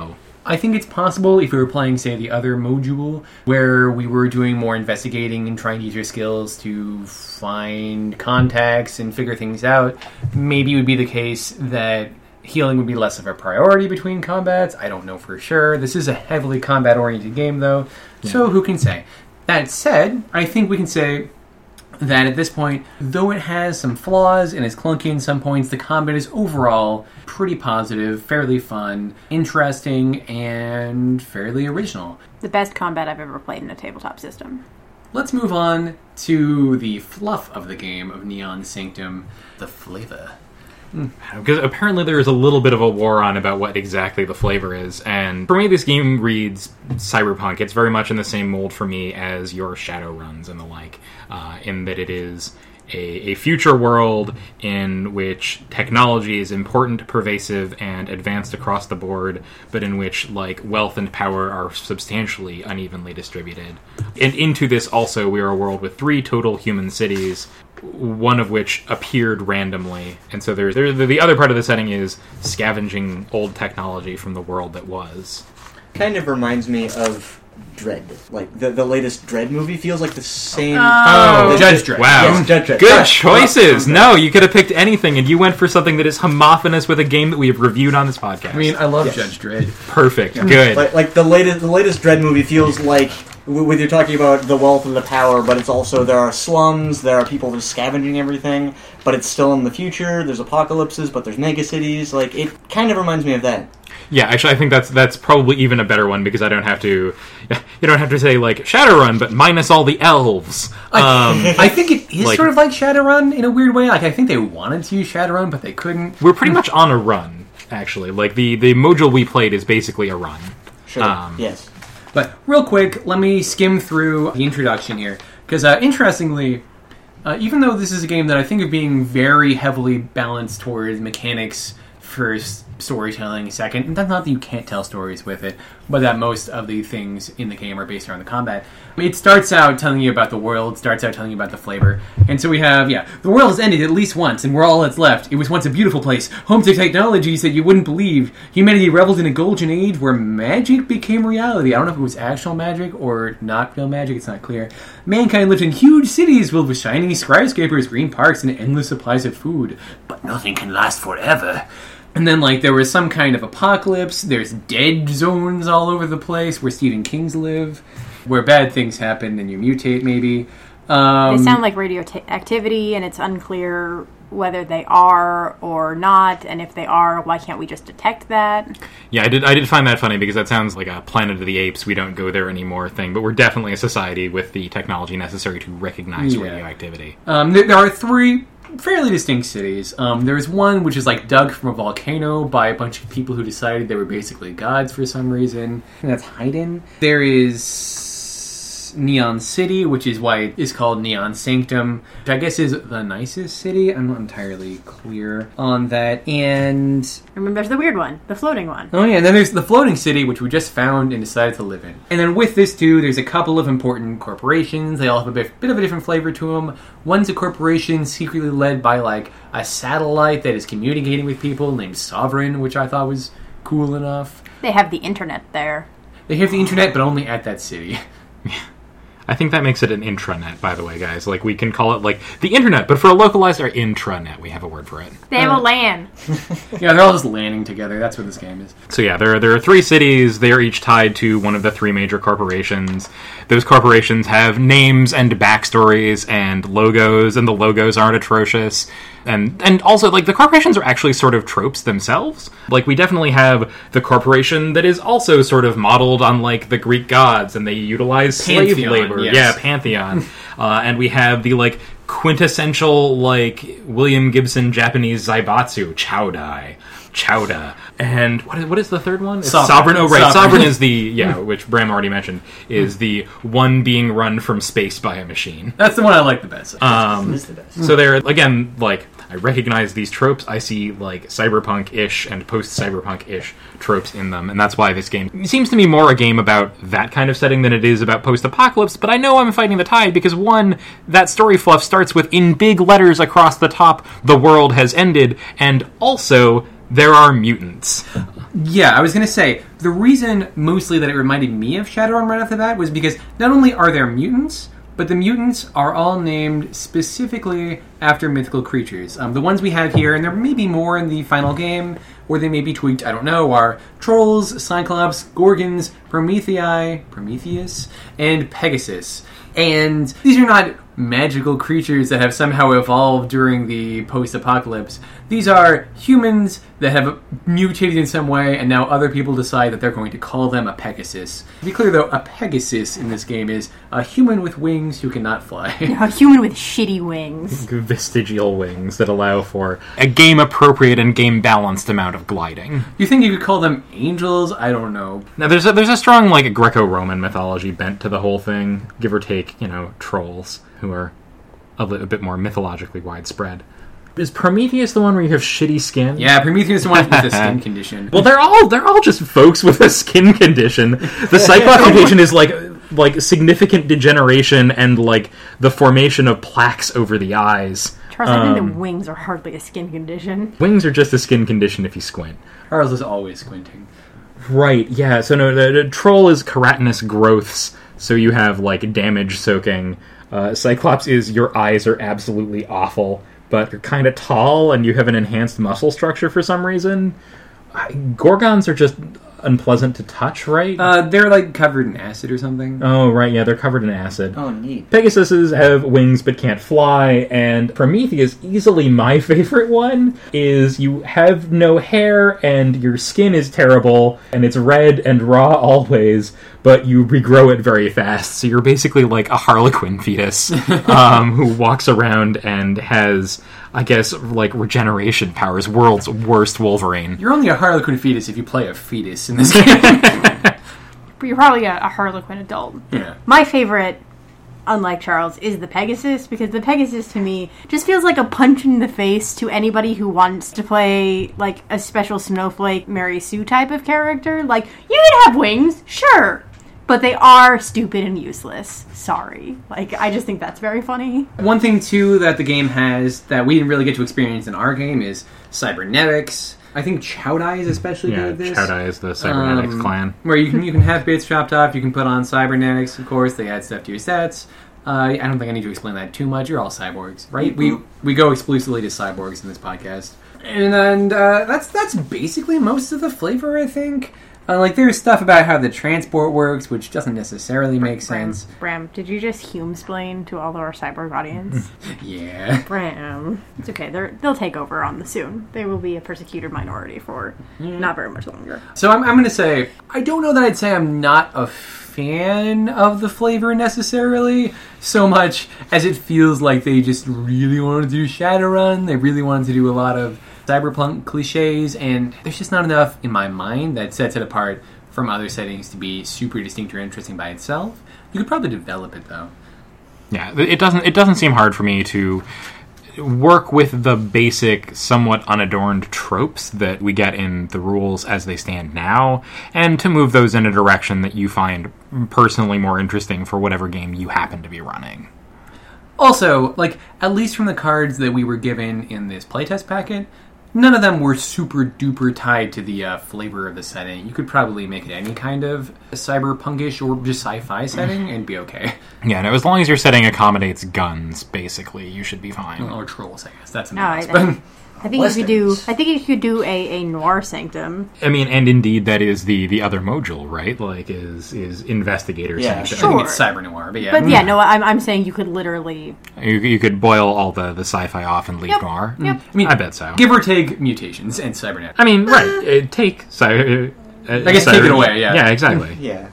I think it's possible if we were playing, say, the other module, where we were doing more investigating and trying to use your skills to find contacts and figure things out, maybe it would be the case that healing would be less of a priority between combats. I don't know for sure. This is a heavily combat-oriented game, though, so who can say? That said, I think we can say that at this point, though it has some flaws and is clunky in some points, the combat is overall pretty positive, fairly fun, interesting, and fairly original. The best combat I've ever played in a tabletop system. Let's move on to the fluff of the game of Neon Sanctum, the flavor. Because apparently there is a little bit of a war on about what exactly the flavor is, and for me this game reads cyberpunk. It's very much in the same mold for me as your Shadowruns and the like, in that it is a future world in which technology is important, pervasive, and advanced across the board, but in which like wealth and power are substantially unevenly distributed. And into this also we are a world with 3 total human cities, one of which appeared randomly. And so there's the other part of the setting is scavenging old technology from the world that was. Kind of reminds me of Dredd. Like, the latest Dredd movie feels like the same... Judge Dredd. Wow. Yes, Judge Dredd. Good Sorry. choices! No, you could have picked anything, and you went for something that is homophonous with a game that we have reviewed on this podcast. I mean, I love Yes. Judge Dredd. Perfect. Good. Like the latest Dredd movie feels like... With you're talking about the wealth and the power, but it's also, there are slums, there are people just scavenging everything, but it's still in the future, there's apocalypses, but there's megacities, like, it kind of reminds me of that. Yeah, actually, I think that's probably even a better one because I don't have to. You don't have to say like Shadowrun, but minus all the elves. I think it is like- sort of like Shadowrun in a weird way. Like, I think they wanted to use Shadowrun, but they couldn't. We're pretty much on a run, actually. Like the module we played is basically a run. Sure, yes. But real quick, let me skim through the introduction here. Because interestingly, even though this is a game that I think of being very heavily balanced towards mechanics first, storytelling second, and that's not that you can't tell stories with it, but that most of the things in the game are based around the combat. It starts out telling you about the world, starts out telling you about the flavor. And so we have, the world has ended at least once, and we're all that's left. It was once a beautiful place, home to technologies that you wouldn't believe. Humanity reveled in a golden age where magic became reality. I don't know if it was actual magic or not real magic, it's not clear. Mankind lived in huge cities filled with shiny skyscrapers, green parks, and endless supplies of food. But nothing can last forever. And then, there was some kind of apocalypse. There's dead zones all over the place where Stephen King's live, where bad things happen and you mutate, maybe. They sound like radioactivity, and it's unclear whether they are or not, and if they are, why can't we just detect that? Yeah, I did find that funny because that sounds like a Planet of the Apes, we don't go there anymore thing, but we're definitely a society with the technology necessary to recognize radioactivity. There are 3 fairly distinct cities. There's one which is dug from a volcano by a bunch of people who decided they were basically gods for some reason. And that's Haydn. There is Neon City, which is why it is called Neon Sanctum, which I guess is the nicest city. I'm not entirely clear on that. And Remember, there's the weird one, the floating one. oh yeah, and then there's the floating city, which we just found and decided to live in. And then with this too, there's a couple of important corporations. They all have a bit of a different flavor to them. One's a corporation secretly led by a satellite that is communicating with people named Sovereign, which I thought was cool enough. They have the internet there. They have the internet, but only at that city. I think that makes it an intranet, by the way, guys. We can call it, the internet, but for a localized or intranet, we have a word for it. They have a LAN. Yeah, they're all just landing together. That's what this game is. So yeah, there are 3 cities. They are each tied to one of the 3 major corporations. Those corporations have names and backstories and logos, and the logos aren't atrocious. And also, the corporations are actually sort of tropes themselves. We definitely have the corporation that is also sort of modeled on, the Greek gods, and they utilize slave Pantheon, labor. yes. Yeah, Pantheon. And we have the, quintessential, William Gibson Japanese Zaibatsu, Chowda. And what is the third one? It's Sovereign. Oh, right. Sovereign. Sovereign is the, which Bram already mentioned, is the one being run from space by a machine. That's the one I like the best. It is the best. So they're, again, I recognize these tropes. I see, cyberpunk-ish and post-cyberpunk-ish tropes in them, and that's why this game seems to me more a game about that kind of setting than it is about post-apocalypse, but I know I'm fighting the tide because, one, that story fluff starts with, in big letters across the top, the world has ended, and also, there are mutants. Yeah, I was going to say, the reason mostly that it reminded me of Shadowrun right off the bat was because not only are there mutants, but the mutants are all named specifically after mythical creatures. The ones we have here, and there may be more in the final game, or they may be tweaked, I don't know, are Trolls, Cyclops, Gorgons, Prometheus, and Pegasus. And these are not magical creatures that have somehow evolved during the post-apocalypse. These are humans that have mutated in some way, and now other people decide that they're going to call them a Pegasus. To be clear, though, a Pegasus in this game is a human with wings who cannot fly. A human with shitty wings. Vestigial wings that allow for a game-appropriate and game-balanced amount of gliding. You think you could call them angels? I don't know. Now, there's a strong, like, Greco-Roman mythology bent to the whole thing, give or take, trolls, who are a bit more mythologically widespread. Is Prometheus the one where you have shitty skin? Yeah, Prometheus is the one with the skin condition. Well, they're all just folks with a skin condition. The Cyclops mutation is like significant degeneration and like the formation of plaques over the eyes. Charles, I think the wings are hardly a skin condition. Wings are just a skin condition if you squint. Charles is always squinting. Right, yeah. So no, the troll is keratinous growths, so you have like damage soaking. Cyclops is your eyes are absolutely awful, but you're kind of tall and you have an enhanced muscle structure for some reason. Gorgons are just unpleasant to touch, right? They're like covered in acid or something. Oh, right, yeah, they're covered in acid. Oh, neat. Pegasuses have wings but can't fly, and Prometheus, easily my favorite one, is you have no hair and your skin is terrible, and it's red and raw always, but you regrow it very fast, so you're basically like a Harlequin fetus who walks around and has, I guess, like regeneration powers, world's worst Wolverine. You're only a Harlequin fetus if you play a fetus in this game. But you're probably a Harlequin adult. Yeah. My favorite, unlike Charles, is the Pegasus, because the Pegasus, to me, just feels like a punch in the face to anybody who wants to play, like, a special snowflake Mary Sue type of character. Like, you can have wings, sure, but they are stupid and useless. Sorry. Like, I just think that's very funny. One thing, too, that the game has that we didn't really get to experience in our game is cybernetics. I think Chowdai is especially good at this. Chowdai is the cybernetics clan. Where you can have bits chopped off, you can put on cybernetics, of course, they add stuff to your sets. I don't think I need to explain that too much. You're all cyborgs, right? Mm-hmm. We go exclusively to cyborgs in this podcast. And that's basically most of the flavor, I think. Like, there's stuff about how the transport works, which doesn't necessarily make sense. Bram, did you just hume-splain to all of our cyborg audience? Yeah. Bram. It's okay. They'll take over on the soon. They will be a persecuted minority for not very much longer. So I'm going to say, I don't know that I'd say I'm not a fan of the flavor necessarily, so much as it feels like they just really wanted to do Shadowrun. They really wanted to do a lot of cyberpunk cliches, and there's just not enough in my mind that sets it apart from other settings to be super distinct or interesting by itself. You could probably develop it, though. Yeah, it doesn't seem hard for me to work with the basic, somewhat unadorned tropes that we get in the rules as they stand now, and to move those in a direction that you find personally more interesting for whatever game you happen to be running. Also, like, at least from the cards that we were given in this playtest packet, none of them were super duper tied to the flavor of the setting. You could probably make it any kind of cyberpunkish or just sci-fi setting and be okay. Yeah, no, as long as your setting accommodates guns, basically, you should be fine. Or trolls, I guess. That's a I mix. think you could do a noir sanctum. I mean, and indeed, that is the other module, right? Like, is investigator Yeah, sanctum. I think it's cyber noir, but yeah. But yeah, no, I'm saying you could literally... You could boil all the sci-fi off and leave Yep. noir. Yep. I mean, I bet so. give or take mutations and cybernet. I mean, right. Take I guess take it away, yeah. Yeah, exactly. Yeah.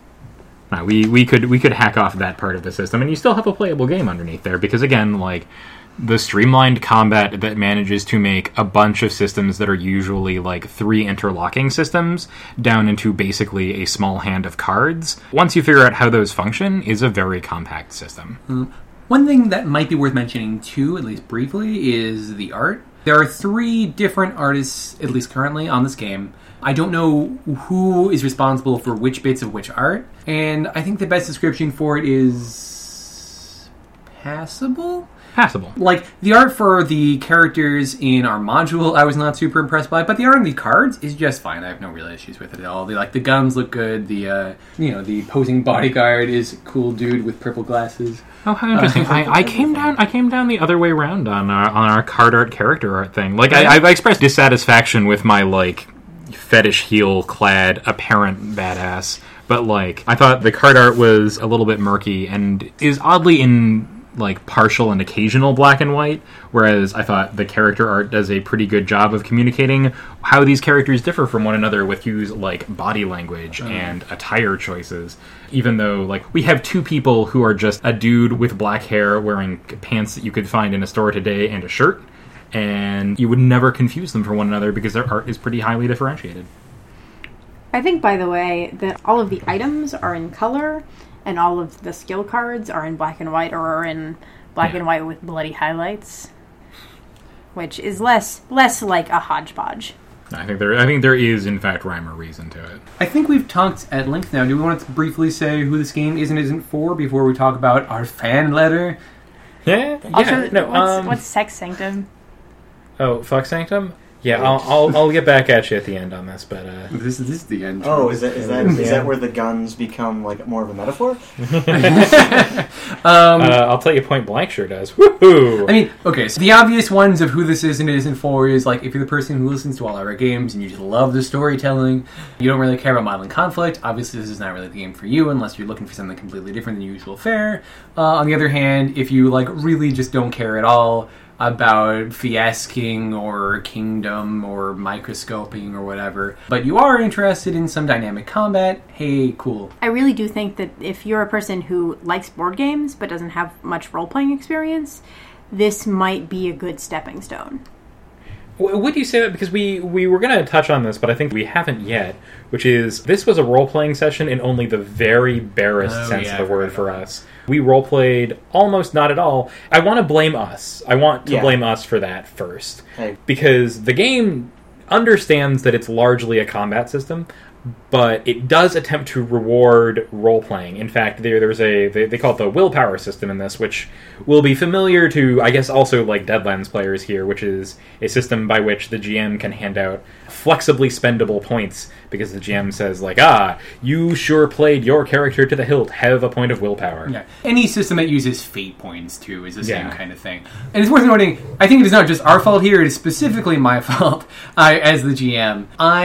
No, we could hack off that part of the system, and you still have a playable game underneath there, because again, like, the streamlined combat that manages to make a bunch of systems that are usually like 3 interlocking systems down into basically a small hand of cards, once you figure out how those function, is a very compact system. One thing that might be worth mentioning, too, at least briefly, is the art. There are 3 different artists, at least currently, on this game. I don't know who is responsible for which bits of which art, and I think the best description for it is passable. Passable. The art for the characters in our module, I was not super impressed by, but the art on the cards is just fine. I have no real issues with it at all. The guns look good. The the posing bodyguard is a cool dude with purple glasses. Oh, how interesting! I came down the other way around on our card art, character art thing. I expressed dissatisfaction with my fetish heel clad apparent badass, but I thought the card art was a little bit murky and is oddly in partial and occasional black and white, whereas I thought the character art does a pretty good job of communicating how these characters differ from one another with cues like body language and attire choices, even though we have two people who are just a dude with black hair wearing pants that you could find in a store today and a shirt, and you would never confuse them for one another because their art is pretty highly differentiated. I think, by the way, that all of the items are in color, and all of the skill cards are in black and white, or are in black and white with bloody highlights, which is less like a hodgepodge. I think there is, in fact, rhyme or reason to it. I think we've talked at length now. Do we want to briefly say who this game is and isn't for before we talk about our fan letter? Yeah. Also, what's Sex Sanctum? Oh, Fuck Sanctum? Yeah, I'll get back at you at the end on this, but this is the end. Oh, is that where the guns become more of a metaphor? I'll tell you point blank, sure does. Woohoo! I mean, okay, so the obvious ones of who this is and isn't for is if you're the person who listens to all our games and you just love the storytelling, you don't really care about modeling conflict. Obviously, this is not really the game for you unless you're looking for something completely different than usual fare. On the other hand, if you really just don't care at all about fiasking or kingdom or microscoping or whatever, but you are interested in some dynamic combat, hey, cool. I really do think that if you're a person who likes board games but doesn't have much role-playing experience, this might be a good stepping stone. Would you say that? Because we were going to touch on this, but I think we haven't yet, which is this was a role-playing session in only the very barest sense of the word for us. We role-played almost not at all. I want to blame us. I want to blame us for that first. Hey. Because the game understands that it's largely a combat system, but it does attempt to reward role-playing. In fact, there's they call it the willpower system in this, which will be familiar to, I guess, also Deadlands players here, which is a system by which the GM can hand out flexibly spendable points because the GM says, you sure played your character to the hilt, have a point of willpower. Yeah. Any system that uses fate points, too, is the same kind of thing. And it's worth noting, I think it is not just our fault here, it is specifically my fault as the GM.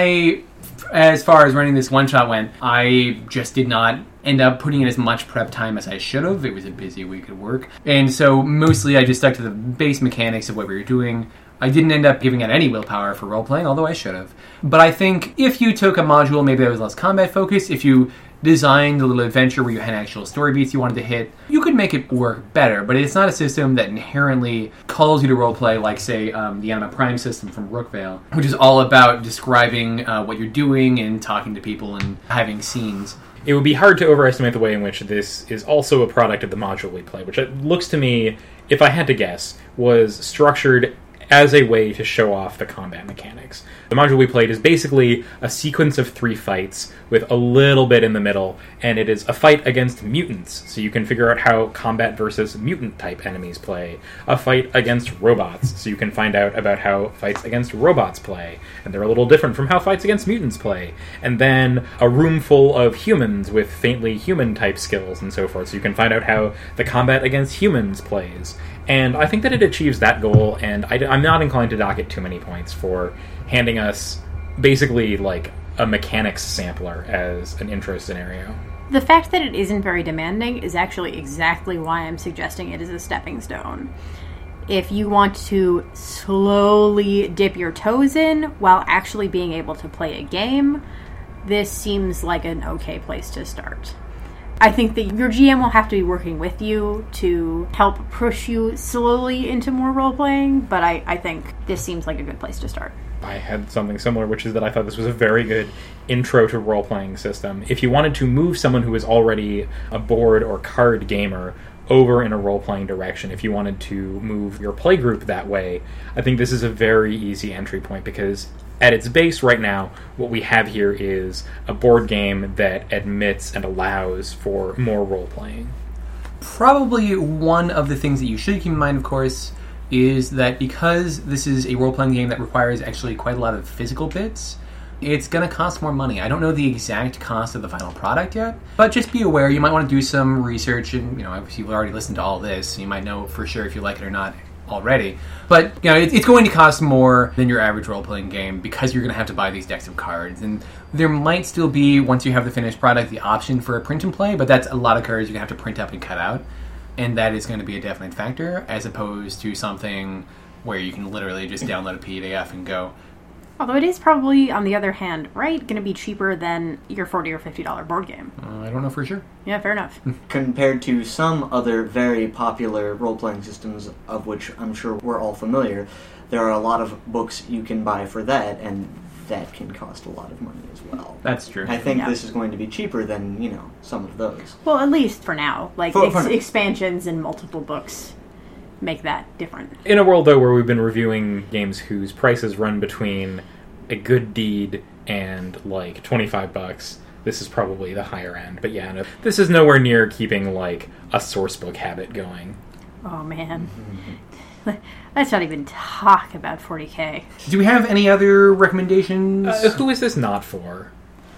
As far as running this one-shot went, I just did not end up putting in as much prep time as I should have. It was a busy week at work. And so mostly I just stuck to the base mechanics of what we were doing. I didn't end up giving out any willpower for role-playing, although I should have. But I think if you took a module maybe that was less combat-focused, if you designed a little adventure where you had actual story beats you wanted to hit, you could make it work better. But it's not a system that inherently calls you to roleplay like, say, the Anima Prime system from Rookvale, which is all about describing what you're doing and talking to people and having scenes. It would be hard to overestimate the way in which this is also a product of the module we play, which it looks to me, if I had to guess, was structured as a way to show off the combat mechanics. The module we played is basically a sequence of 3 fights with a little bit in the middle, and it is a fight against mutants, so you can figure out how combat versus mutant-type enemies play. A fight against robots, so you can find out about how fights against robots play, and they're a little different from how fights against mutants play. And then a room full of humans with faintly human-type skills and so forth, so you can find out how the combat against humans plays. And I think that it achieves that goal, and I'm not inclined to dock it too many points for handing us basically a mechanics sampler as an intro scenario. The fact that it isn't very demanding is actually exactly why I'm suggesting it as a stepping stone. If you want to slowly dip your toes in while actually being able to play a game, this seems like an okay place to start. I think that your GM will have to be working with you to help push you slowly into more role-playing, but I think this seems like a good place to start. I had something similar, which is that I thought this was a very good intro to role-playing system. If you wanted to move someone who is already a board or card gamer over in a role-playing direction, if you wanted to move your playgroup that way, I think this is a very easy entry point, because at its base right now, what we have here is a board game that admits and allows for more role-playing. Probably one of the things that you should keep in mind, of course, is that because this is a role-playing game that requires actually quite a lot of physical bits, it's going to cost more money. I don't know the exact cost of the final product yet, but just be aware, you might want to do some research, and obviously you've already listened to all this, so you might know for sure if you like it or not already. But it's going to cost more than your average role-playing game because you're going to have to buy these decks of cards, and there might still be, once you have the finished product, the option for a print and play, but that's a lot of cards you're going to have to print up and cut out, and that is going to be a definite factor, as opposed to something where you can literally just download a PDF and go. Although it is probably, on the other hand, right, going to be cheaper than your $40 or $50 board game. I don't know for sure. Yeah, fair enough. Compared to some other very popular role-playing systems, of which I'm sure we're all familiar, there are a lot of books you can buy for that, and that can cost a lot of money as well. That's true. I think this is going to be cheaper than, some of those. Well, at least for now. Like, For now. expansions and multiple books make that different. In a world, though, where we've been reviewing games whose prices run between a good deed and, like, $25, this is probably the higher end. But yeah, no, this is nowhere near keeping, like, a source book habit going. Oh, man. Let's not even talk about 40K. Do we have any other recommendations? Who is this not for?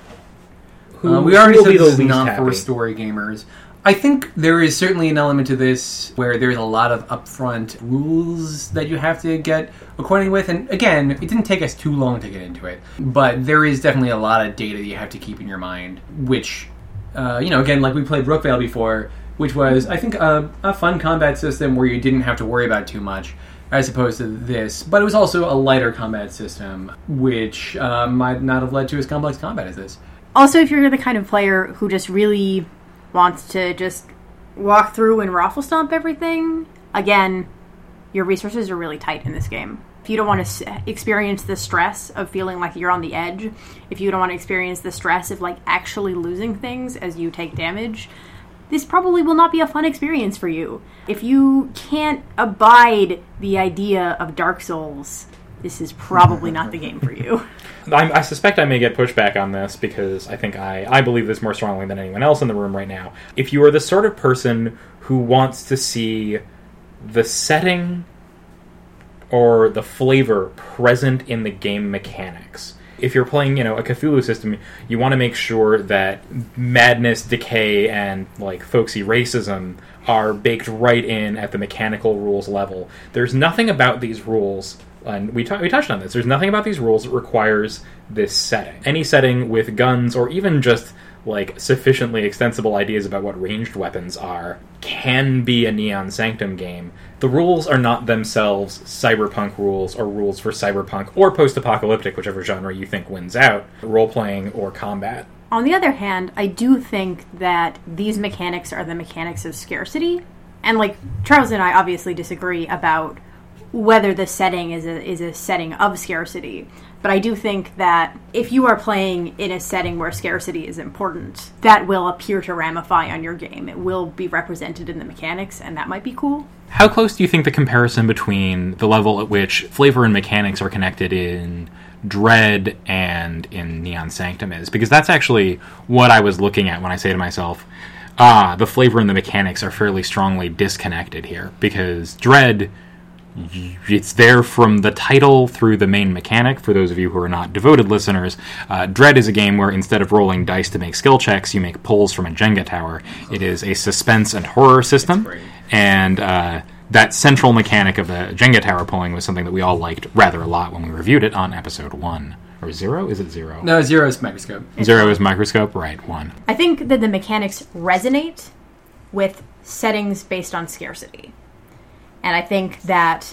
We already will said be the this is least not happy? for story gamers. I think there is certainly an element to this where there's a lot of upfront rules that you have to get acquainted with. And again, it didn't take us too long to get into it. But there is definitely a lot of data that you have to keep in your mind, which, again, like we played Brookvale before, which was, I think, a fun combat system where you didn't have to worry about too much, as opposed to this. But it was also a lighter combat system, which might not have led to as complex combat as this. Also, if you're the kind of player who just really wants to just walk through and raffle stomp everything, again, your resources are really tight in this game. If you don't want to experience the stress of feeling like you're on the edge, if you don't want to experience the stress of, like, actually losing things as you take damage, this probably will not be a fun experience for you. If you can't abide the idea of Dark Souls, this is probably not the game for you. I suspect I may get pushback on this because I think I believe this more strongly than anyone else in the room right now. If you are the sort of person who wants to see the setting or the flavor present in the game mechanics, if you're playing, a Cthulhu system, you want to make sure that madness, decay, and, like, folksy racism are baked right in at the mechanical rules level. There's nothing about these rules, and we touched on this, there's nothing about these rules that requires this setting. Any setting with guns, or even just, like, sufficiently extensible ideas about what ranged weapons are, can be a Neon Sanctum game. The rules are not themselves cyberpunk rules or rules for cyberpunk or post-apocalyptic, whichever genre you think wins out, role-playing or combat. On the other hand, I do think that these mechanics are the mechanics of scarcity. And, like, Charles and I obviously disagree about whether the setting is a setting of scarcity. But I do think that if you are playing in a setting where scarcity is important, that will appear to ramify on your game. It will be represented in the mechanics, and that might be cool. How close do you think the comparison between the level at which flavor and mechanics are connected in Dread and in Neon Sanctum is? Because that's actually what I was looking at when I say to myself, the flavor and the mechanics are fairly strongly disconnected here. Because Dread, it's there from the title through the main mechanic. For those of you who are not devoted listeners, Dread is a game where instead of rolling dice to make skill checks, you make pulls from a Jenga tower. It is a suspense and horror system, and that central mechanic of the Jenga tower pulling was something that we all liked rather a lot when we reviewed it on episode 1. Or 0? Is it 0? No, 0 is Microscope. 0 is Microscope? Right, 1. I think that the mechanics resonate with settings based on scarcity. And I think that,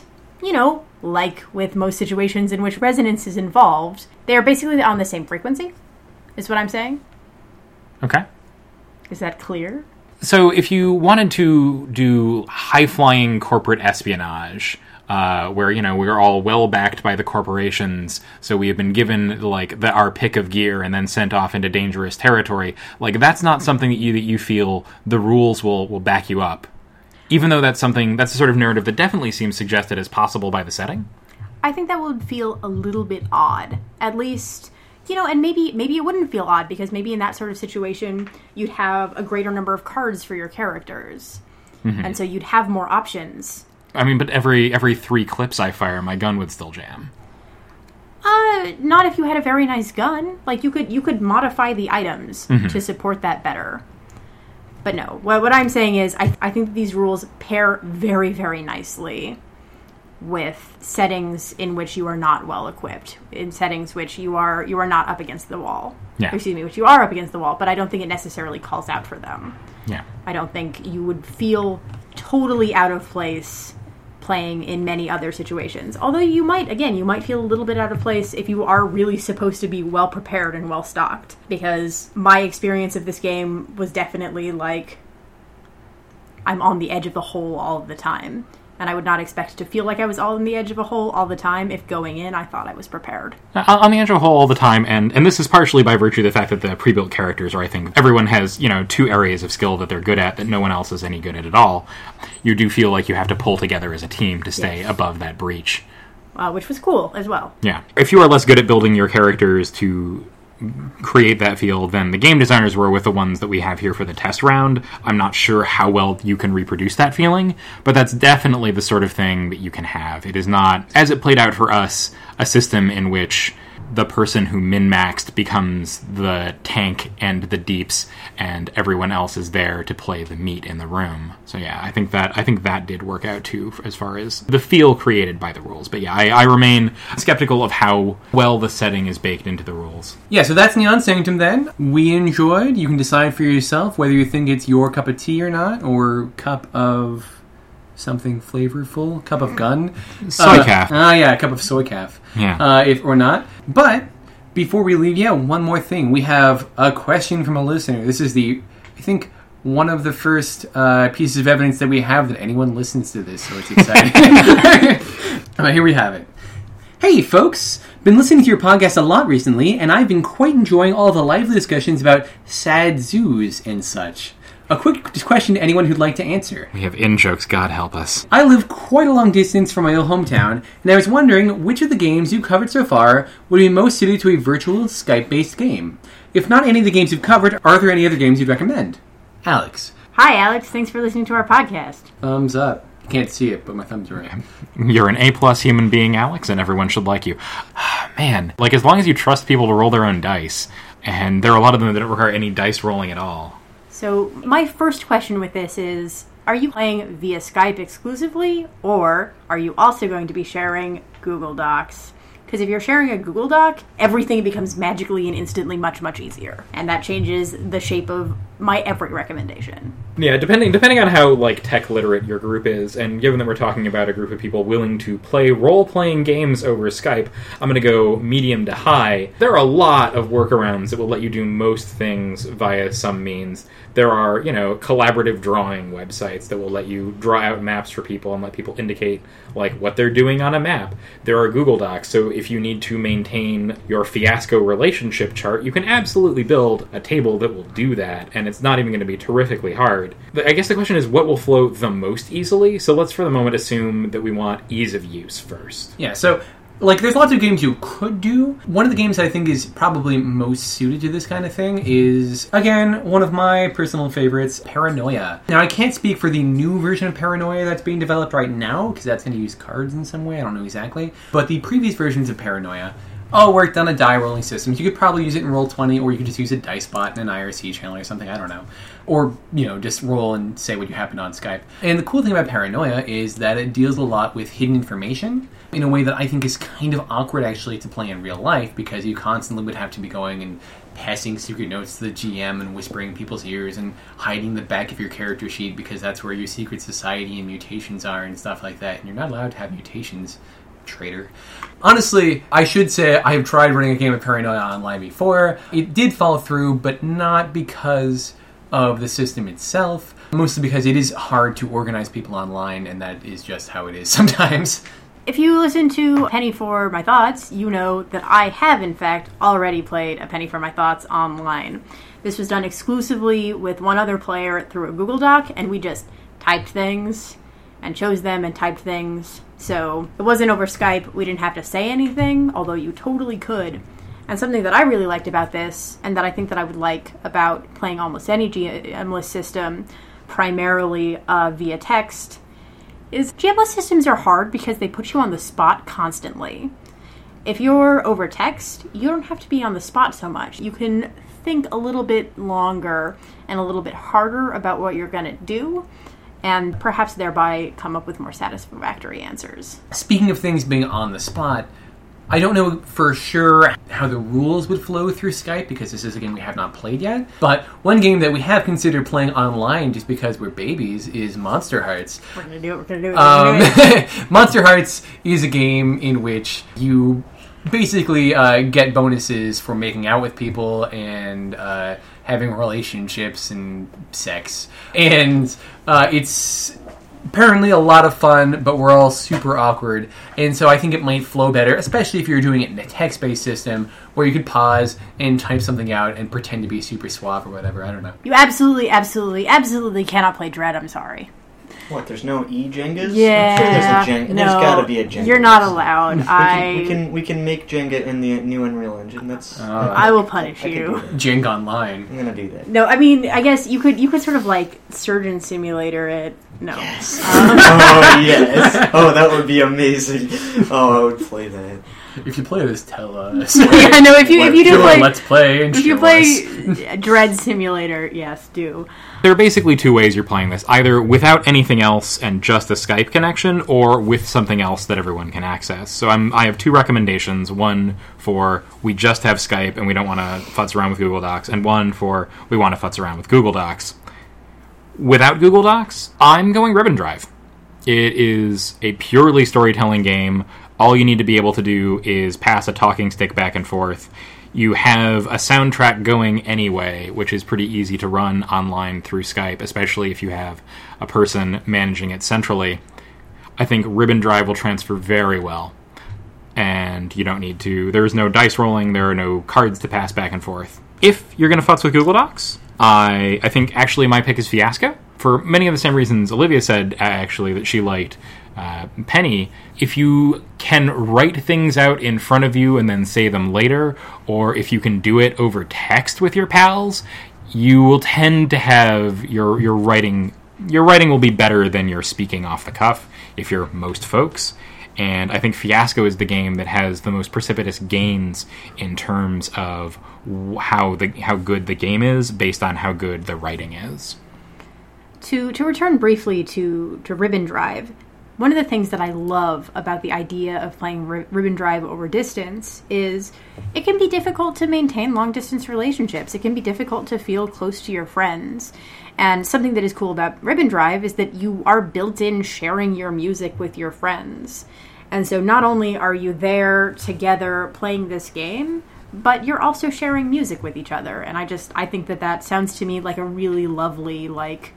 like with most situations in which resonance is involved, they are basically on the same frequency, is what I'm saying. Okay. Is that clear? So if you wanted to do high-flying corporate espionage, where, we're all well-backed by the corporations, so we have been given, like, our pick of gear and then sent off into dangerous territory, like, that's not something that you feel the rules will back you up. Even though that's a sort of narrative that definitely seems suggested as possible by the setting? I think that would feel a little bit odd. At least, and maybe it wouldn't feel odd, because maybe in that sort of situation, you'd have a greater number of cards for your characters. And so you'd have more options. I mean, but every 3 clips I fire, my gun would still jam. Not if you had a very nice gun. Like, you could modify the items to support that better. But no, what I'm saying is I think that these rules pair very, very nicely with settings in which you are not well equipped, in settings which you are not up against the wall. Yeah. Excuse me, which you are up against the wall, but I don't think it necessarily calls out for them. Yeah. I don't think you would feel totally out of place playing in many other situations. Although you might feel a little bit out of place if you are really supposed to be well prepared and well stocked. Because my experience of this game was definitely like, I'm on the edge of the hole all of the time. And I would not expect to feel like I was on the edge of a hole all the time if going in I thought I was prepared. On the edge of a hole all the time, and this is partially by virtue of the fact that the pre-built characters are, I think, everyone has, 2 areas of skill that they're good at that no one else is any good at all. You do feel like you have to pull together as a team to stay above that breach. Which was cool as well. Yeah. If you are less good at building your characters to create that feel than the game designers were with the ones that we have here for the test round, I'm not sure how well you can reproduce that feeling, but that's definitely the sort of thing that you can have. It is not, as it played out for us, a system in which the person who min-maxed becomes the tank and the deeps, and everyone else is there to play the meat in the room. So yeah, I think that did work out too, as far as the feel created by the rules. But yeah, I remain skeptical of how well the setting is baked into the rules. Yeah, so that's Neon Sanctum then. We enjoyed. You can decide for yourself whether you think it's your cup of tea or not, or cup of something flavorful, cup of gun. Soy calf. Yeah, cup of soy calf. Yeah. If or not. But before we leave, one more thing. We have a question from a listener. This is I think, one of the first pieces of evidence that we have that anyone listens to this, so it's exciting. Here we have it. Hey, folks! Been listening to your podcast a lot recently, and I've been quite enjoying all the lively discussions about sad zoos and such. A quick question to anyone who'd like to answer. We have in-jokes, God help us. I live quite a long distance from my old hometown, and I was wondering which of the games you've covered so far would be most suited to a virtual Skype-based game. If not any of the games you've covered, are there any other games you'd recommend? Alex. Hi, Alex. Thanks for listening to our podcast. Thumbs up. You can't see it, but my thumbs are up. You're an A+ human being, Alex, and everyone should like you. Man, as long as you trust people to roll their own dice, and there are a lot of them that don't require any dice rolling at all. So my first question with this is, are you playing via Skype exclusively, or are you also going to be sharing Google Docs? Because if you're sharing a Google Doc, everything becomes magically and instantly much, much easier. And that changes the shape of my every recommendation. Yeah, depending on how, tech literate your group is, and given that we're talking about a group of people willing to play role-playing games over Skype, I'm going to go medium to high. There are a lot of workarounds that will let you do most things via some means. There are, collaborative drawing websites that will let you draw out maps for people and let people indicate, what they're doing on a map. There are Google Docs, so if you need to maintain your fiasco relationship chart, you can absolutely build a table that will do that, and it's not even going to be terrifically hard. I guess the question is, what will flow the most easily? So let's for the moment assume that we want ease of use first. Yeah, so there's lots of games you could do. One of the games I think is probably most suited to this kind of thing is, again, one of my personal favorites, Paranoia. Now, I can't speak for the new version of Paranoia that's being developed right now, because that's going to use cards in some way. I don't know exactly. But the previous versions of Paranoia all worked on a die rolling system. You could probably use it in Roll20, or you could just use a dice bot in an IRC channel or something, I don't know. Or, just roll and say what you happened on Skype. And the cool thing about Paranoia is that it deals a lot with hidden information in a way that I think is kind of awkward, actually, to play in real life, because you constantly would have to be going and passing secret notes to the GM and whispering in people's ears and hiding the back of your character sheet, because that's where your secret society and mutations are and stuff like that. And you're not allowed to have mutations, traitor. Honestly, I should say I have tried running a game of Paranoia online before. It did fall through, but not because of the system itself, mostly because it is hard to organize people online, and that is just how it is sometimes. If you listen to Penny for My Thoughts, you know that I have, in fact, already played a Penny for My Thoughts online. This was done exclusively with one other player through a Google Doc, and we just typed things and chose them and typed things. So it wasn't over Skype. We didn't have to say anything, although you totally could. And something that I really liked about this, and that I think that I would like about playing almost any GM-less system, primarily via text, is GMLS systems are hard because they put you on the spot constantly. If you're over text, you don't have to be on the spot so much. You can think a little bit longer and a little bit harder about what you're going to do, and perhaps thereby come up with more satisfactory answers. Speaking of things being on the spot, I don't know for sure how the rules would flow through Skype because this is a game we have not played yet. But one game that we have considered playing online just because we're babies is Monster Hearts. We're going to do it. Monster Hearts is a game in which you basically get bonuses for making out with people and having relationships and sex. And it's apparently a lot of fun, but we're all super awkward. And so I think it might flow better, especially if you're doing it in a text-based system where you could pause and type something out and pretend to be super suave or whatever. I don't know. You absolutely cannot play Dread, I'm sorry. What, there's no E-Jengas? Yeah. I'm sure there's No, there's gotta be a Jenga. You're not allowed. We can make Jenga in the new Unreal Engine. That's I will punish I can you. do that. Jenga Online. I'm gonna do that. No, I mean, I guess you could sort of like Surgeon Simulator it. No. Yes. Oh yes. Oh, that would be amazing. Oh, I would play that. If you play this, tell us. Yeah, no, if you do play Let's Play and if you show play us. Dread Simulator, yes, do. There are basically two ways you're playing this. Either without anything else and just a Skype connection, or with something else that everyone can access. So I have two recommendations. One for we just have Skype and we don't want to futz around with Google Docs, and one for we want to futz around with Google Docs. Without Google Docs, I'm going Ribbon Drive. It is a purely storytelling game. All you need to be able to do is pass a talking stick back and forth. You have a soundtrack going anyway, which is pretty easy to run online through Skype, especially if you have a person managing it centrally. I think Ribbon Drive will transfer very well. And you don't need to... There's no dice rolling, there are no cards to pass back and forth. If you're going to futz with Google Docs, I think actually my pick is Fiasco. For many of the same reasons Olivia said, actually, that she liked Penny. If you can write things out in front of you and then say them later, or if you can do it over text with your pals, you will tend to have your writing will be better than your speaking off the cuff if you're most folks. And I think Fiasco is the game that has the most precipitous gains in terms of how good the game is based on how good the writing is. To return briefly to Ribbon Drive, one of the things that I love about the idea of playing Ribbon Drive over distance is it can be difficult to maintain long-distance relationships. It can be difficult to feel close to your friends. And something that is cool about Ribbon Drive is that you are built-in sharing your music with your friends. And so not only are you there together playing this game, but you're also sharing music with each other. And I think that sounds to me like a really lovely,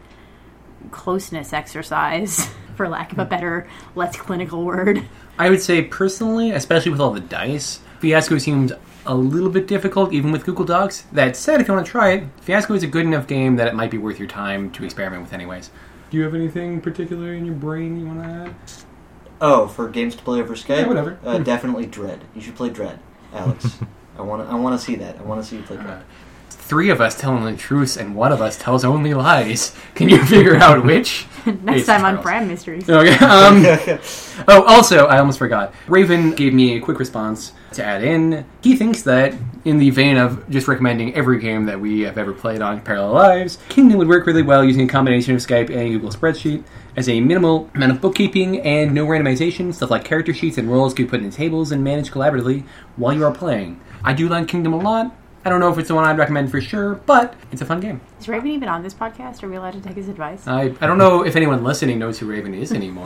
closeness exercise, for lack of a better, less clinical word. I would say personally, especially with all the dice, Fiasco seems a little bit difficult, even with Google Docs. That said, if you want to try it, Fiasco is a good enough game that it might be worth your time to experiment with anyways. Do you have anything particular in your brain you want to add? Oh, for games to play over Skype? Yeah, whatever. Definitely Dread. You should play Dread, Alex. I want to see that. I want to see you play Dread. Three of us telling the truth and one of us tells only lies. Can you figure out which? Next time on Brand Mysteries. Okay. Also, I almost forgot. Raven gave me a quick response to add in. He thinks that, in the vein of just recommending every game that we have ever played on Parallel Lives, Kingdom would work really well using a combination of Skype and Google Spreadsheet. As a minimal amount of bookkeeping and no randomization, stuff like character sheets and roles can be put into tables and managed collaboratively while you are playing. I do like Kingdom a lot. I don't know if it's the one I'd recommend for sure, but it's a fun game. Is Raven even on this podcast? Are we allowed to take his advice? I don't know if anyone listening knows who Raven is anymore.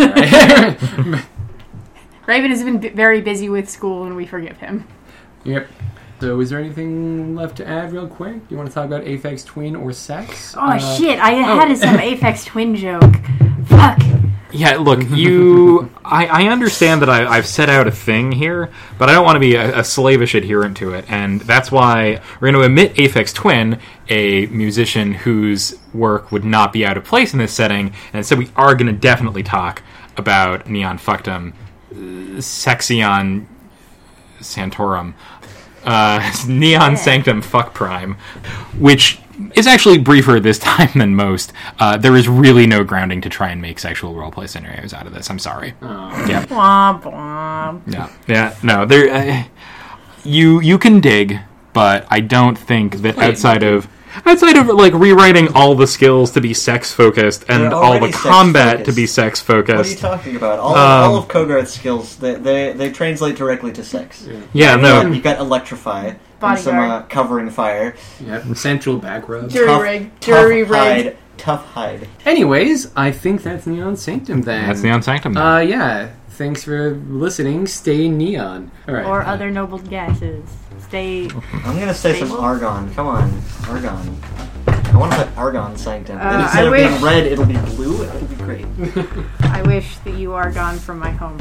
Raven has been very busy with school, and we forgive him. Yep. So is there anything left to add real quick? You want to talk about Aphex Twin or sex? Oh, shit. I had some Aphex Twin joke. Fuck. Yeah, look, I understand that I've set out a thing here, but I don't want to be a slavish adherent to it, and that's why we're going to omit Aphex Twin, a musician whose work would not be out of place in this setting, and instead we are going to definitely talk about Neon Fuckdom, Sexion Santorum, Neon Sanctum Fuck Prime, which It's actually briefer this time than most. There is really no grounding to try and make sexual roleplay scenarios out of this. I'm sorry. Oh. Yeah. Womp womp. Yeah. No, there. You can dig, but I don't think that outside of like rewriting all the skills to be sex focused and all the combat to be sex focused. What are you talking about? All of Kogarth's skills they translate directly to sex. Yeah, no. You got electrify, and some covering fire. Yeah, central back rub. Jury rig. Tough hide. Anyways, I think that's Neon Sanctum then. That's Neon Sanctum. Then. Yeah. Thanks for listening. Stay neon. All right. Or other noble gases. Stay. I'm gonna say some argon. Come on, argon. I want to put argon sanctum. And instead of being red, it'll be blue. It'll be great. I wish that you are gone from my home.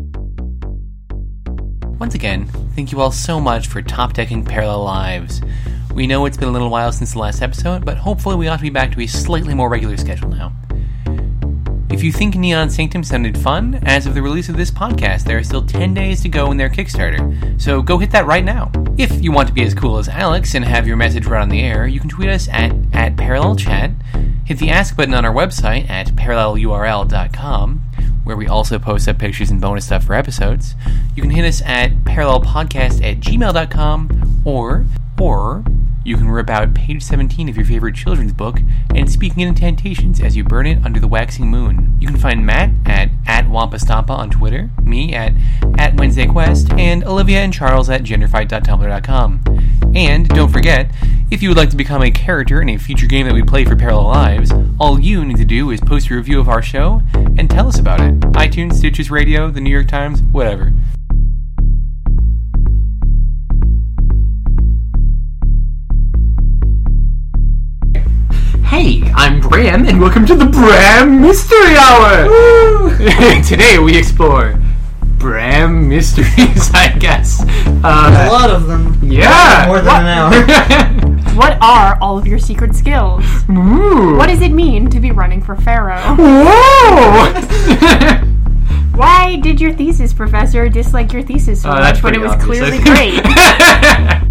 Once again, thank you all so much for top-decking Parallel Lives. We know it's been a little while since the last episode, but hopefully we ought to be back to a slightly more regular schedule now. If you think Neon Sanctum sounded fun, as of the release of this podcast, there are still 10 days to go in their Kickstarter, so go hit that right now. If you want to be as cool as Alex and have your message read on the air, you can tweet us at ParallelChat, hit the Ask button on our website at parallelurl.com, where we also post up pictures and bonus stuff for episodes. You can hit us at parallelpodcast@gmail.com, or you can rip out page 17 of your favorite children's book and speak in incantations as you burn it under the waxing moon. You can find Matt at Wampastampa on Twitter, me at WednesdayQuest, and Olivia and Charles at genderfight.tumblr.com. And don't forget, if you would like to become a character in a future game that we play for Parallel Lives, all you need to do is post a review of our show and tell us about it. iTunes, Stitches Radio, the New York Times, whatever. Hey, I'm Bram, and welcome to the Bram Mystery Hour! Today we explore Bram mysteries, I guess. A lot of them. Yeah! More than an hour. What are all of your secret skills? Ooh. What does it mean to be running for Pharaoh? Whoa! Why did your thesis professor dislike your thesis so much when it was pretty clearly obvious, great?